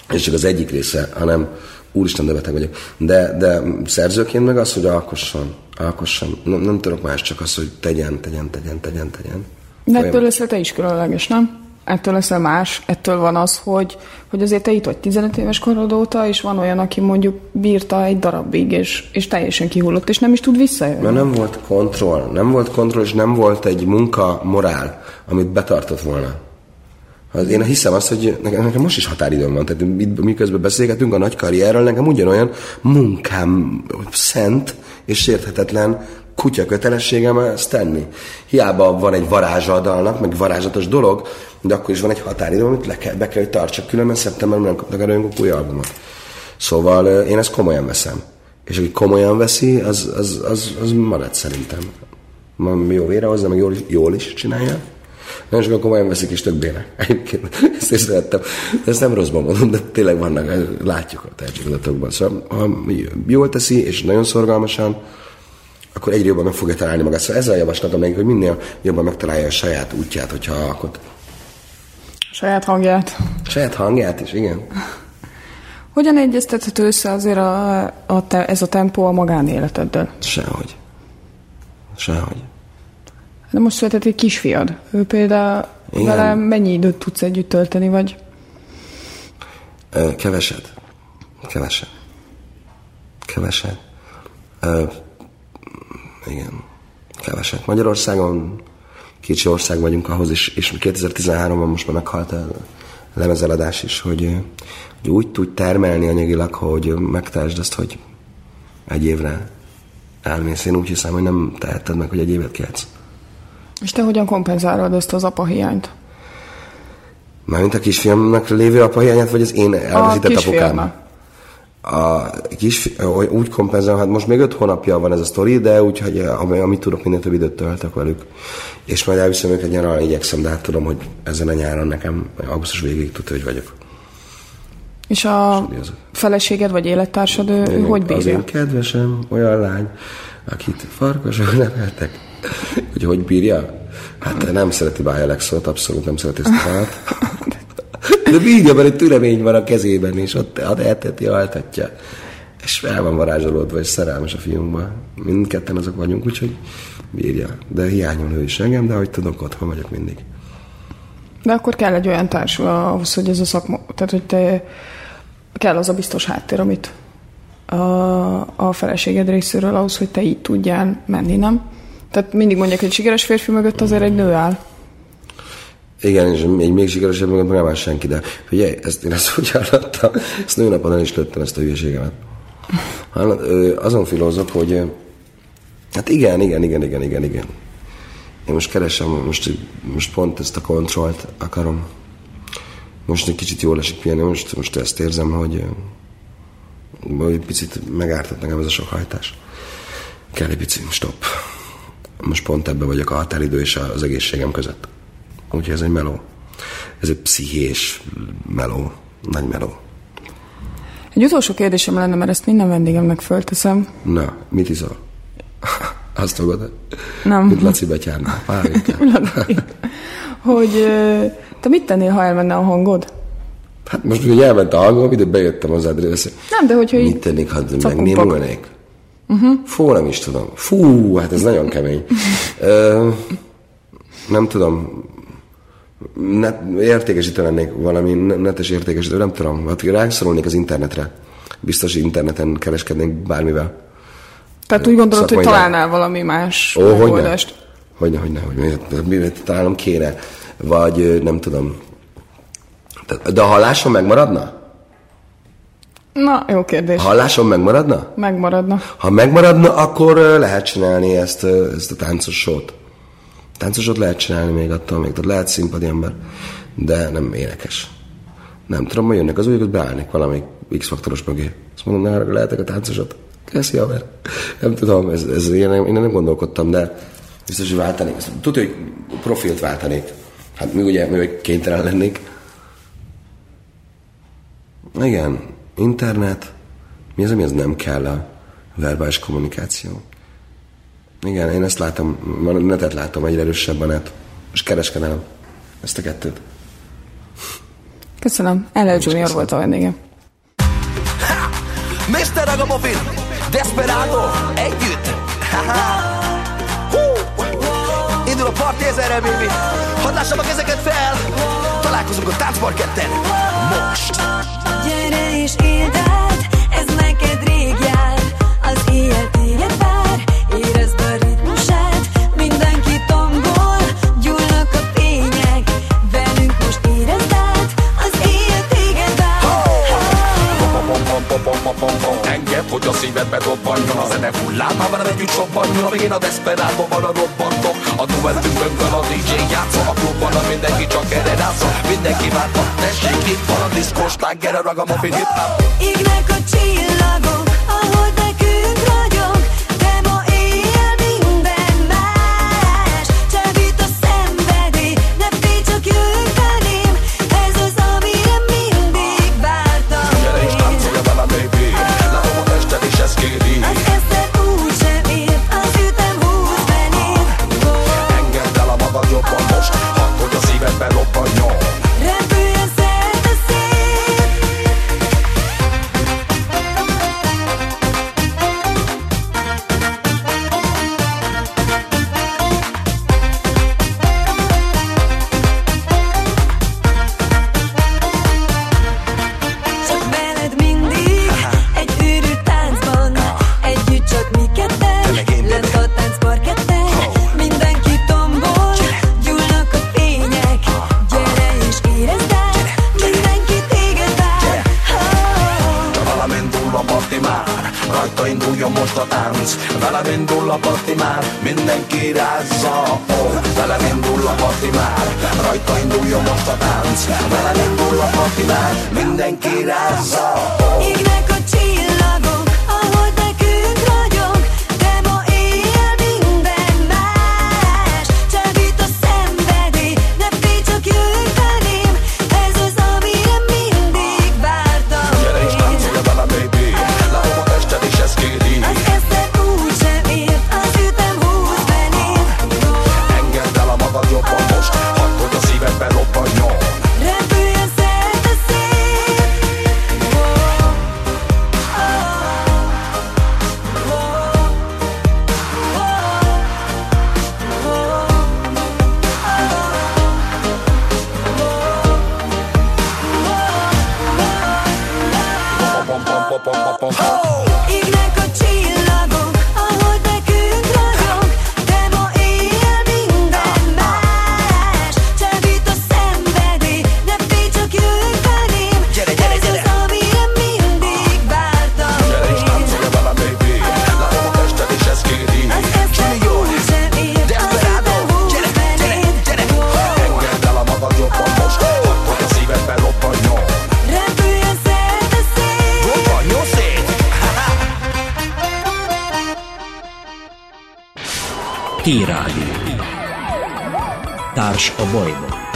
és csak az egyik része, hanem úristen, de beteg vagyok. De szerzőként meg az, hogy alkosson. Nem tudok más, csak az, hogy tegyen. De ettől leszel te is különleges, nem? Ettől leszel más, ettől van az, hogy azért te itt vagy 15 éves korod óta, és van olyan, aki mondjuk bírta egy darabig, és teljesen kihullott, és nem is tud visszajönni. Mert nem volt kontroll, és nem volt egy munka morál, amit betartott volna. Én hiszem azt, hogy nekem most is határidőm van, tehát miközben beszélgetünk a nagy karrierről, nekem ugyanolyan munkám szent és sérthetetlen kutya kötelességem ezt tenni. Hiába van egy varázsa a dalnak, meg varázslatos dolog, de akkor is van egy határidő, amit be kell, hogy tartsak, különben szeptemberben nem kapnak erre egy új albumot. Szóval én ezt komolyan veszem. És aki komolyan veszi, az marad szerintem. Jó vére hozzá, meg jól is csinálja. Nagyon sokan komolyan veszik és többének. Egyébként ezt észrevettem. De ezt nem rosszban mondom, de tényleg vannak, látjuk a tehetségadatokban. Szóval ha jól teszi, és nagyon szorgalmasan, akkor egyre jobban meg fogja találni magát. Szóval ez a javaslatom nekik, hogy minél jobban megtalálja a saját útját, hogyha alkot. Saját hangját is, igen. Hogyan egyeztethető össze azért ez a tempó a magánéleteddel? Sehogy. De most született egy kisfiad. Ő például vele mennyi időt tudsz együtt tölteni, vagy? Keveset. Igen. Keveset. Magyarországon kicsi ország vagyunk ahhoz, és 2013-ban most már meghalt a lemezeladás is, hogy úgy tudj termelni anyagilag, hogy megtehesd azt, hogy egy évre elmész. Én úgy hiszem, hogy nem tehetted meg, hogy egy évet keltsz. És te hogyan kompenzálod ezt az apahiányt? Mármint a kisfiamnak lévő apahiányát, vagy az én elveszített apukám? Úgy kompenzálom, hát most még 5 hónapja van ez a sztori, de úgyhogy amit tudok, minél több időt töltök velük. És majd elviszem őket nyaralni, igyekszem, de hát tudom, hogy ezen a nyáron nekem augusztus végéig tudja, hogy vagyok. És a feleséged vagy élettársad, ő hogy bírja? Az én kedvesem, olyan lány, akit farkasok neveltek. Hogy bírja? Hát nem szereti Bájalexot, abszolút nem szereti ezt a falat. De bírja, mert egy tülemény van a kezében, és ott elteti, altatja. És fel van varázsolódva, és szerelmes a fiunkba. Mindketten azok vagyunk, úgyhogy bírja. De hiányol ő is engem, de ahogy tudok, otthon vagyok mindig. De akkor kell egy olyan társul ahhoz, hogy ez a szakma... Tehát, hogy te kell az a biztos háttér, amit a feleséged részéről ahhoz, hogy te így tudjál menni, nem? Tehát mindig mondják, hogy sikeres férfi mögött azért egy nő áll. Igen, és egy még sikeresebb mögött nem áll senki, de figyelj, én ezt úgy hallottam, ezt nőnapon el is lőttem, ezt a hülyeségemet. Azon filózok, hogy hát igen. Én most keresem, most pont ezt a kontrollt akarom. Most egy kicsit jól esik pihenni, most ezt érzem, hogy picit megártott nekem ez a sok hajtás. Kell egy picit stop. Most pont ebben vagyok a határidő és az egészségem között. Úgyhogy ez egy meló. Ez egy pszichés meló. Nagy meló. Egy utolsó kérdésem lenne, mert ezt minden vendégemnek fölteszem. Na, mit iszol? Azt fogod? Nem. Mint Laci Betyárnál. Hogy te mit tennél, ha elmenne a hangod? Hát most ugye elment a hangom, ide bejöttem hozzád részre. Nem, de hogyha mit tennék, ha megnémulnék? Fú, nem is tudom. Fú, hát ez nagyon kemény. Nem tudom. Értékesítő lennék, valami netes értékesítő, nem tudom. Hát rászorulnék az internetre. Biztos, hogy interneten kereskednék bármivel. Tehát úgy gondolod, hogy találnál valami más megoldást? Hogyne. Találnom kéne. Vagy nem tudom. De a hallásom megmaradna? Na, jó kérdés. A hallásom megmaradna? Megmaradna. Ha megmaradna, akkor lehet csinálni ezt a táncos sót. Táncosot lehet csinálni még attól még, tehát lehet színpadi ember, de nem énekes. Nem tudom, hogy jönnek az újékat, beállnék valami X-faktoros mögé. Azt mondom, ne lehetek a táncosot. Köszi, haver. Nem tudom, én nem gondolkodtam, de biztos, hogy váltanék. Tudja, hogy profilt váltanék. Hát mi ugye kénytelen lennék. Igen, internet. Mi az, ami az nem kell a verbális kommunikáció? Igen, én ezt látom, netet látom egyre erősebb a net. És kereskedelem. Ezt a kettőt. Köszönöm. LL Junior volt a vendégem. Mr. Ragamuffin, Desperado, együtt. Indul a party ezerrel, baby. Hadd lássam a kezeket fel. Találkozunk a táncparketten most. Gyere és éld át, ez neked rég jár. Az éjjel téged vár, érezd a ritmusát. Mindenki tombol, gyúlnak a fények. Velünk most érezd át, az éjjel téged vár. Engedd, hogy a szívedbe dobbanjon a zene hullám. Már velem együtt sobbanjon, amíg én a Desperádóban a robbantok. A duettünkből a DJ játszol, a klubban a mindenki csak erre rászol. Mindenki várta, tessék, itt van a diszkós sláger, a Ragamuffin hip-hop. Égnek a csillagok, ahogy nekünk ragyog. De ma éjjel minden más. Csábít a szenvedély, ne félj, csak jöjj felém. Ez az, amire mindig vártam. Gyere és táncolja vele, baby. Látom a tested és ez kéri. Az eszed úgy sem ér, az ütem húz beléd. Engedd el a magad jobban most, hadd, hogy a szívedbe robbanjon. Repüljen szerte szét. Csak veled mindig egy őrült táncban. Együtt csak mi ketten, lent a táncparketten. Mindenki tombol, gyúlnak a fények. Gyere és érezd át, mindenki téged vár. Velem indul a parti már, rajta induljon most a tánc. Velem indul a parti már, mindenki rázza. Velem indul a parti már, rajta induljon most a tánc. Velem indul a parti már, mindenki rázza. Égnek a csillagok, ahogy nekünk ragyog. De ma éjjel minden más. Csábít a szenvedély, ne félj, csak jöjj felém. Ez az, amire mindig vártam. Gyere és táncolja vele, baby. Látom a tested és ez kéri. Az eszed úgy sem ér, az ütem húz beléd. Engedd el a magad jobban most, hadd, hogy a szívedbe robbanjon. Repüljen szerte szét. Égnek a csillagok, ahogy nekünk ragyog. De ma éjjel minden más. Csábít a szenvedély, ne félj, csak jöjj felém. Gyere, gyere, Ez gyere. az, amire mindig vártam. Gyere és táncolja vele, baby. Látom a tested és ez kéri. Az eszed úgy sem ér, az Desperado, ütem húz gyere, beléd. gyere, gyere. Engedd el a magad jobban most, hadd, hogy a szívedbe robbanjon. Repüljen szerte szét. Robbanjon szét! T-Rádió. Társ a bajban.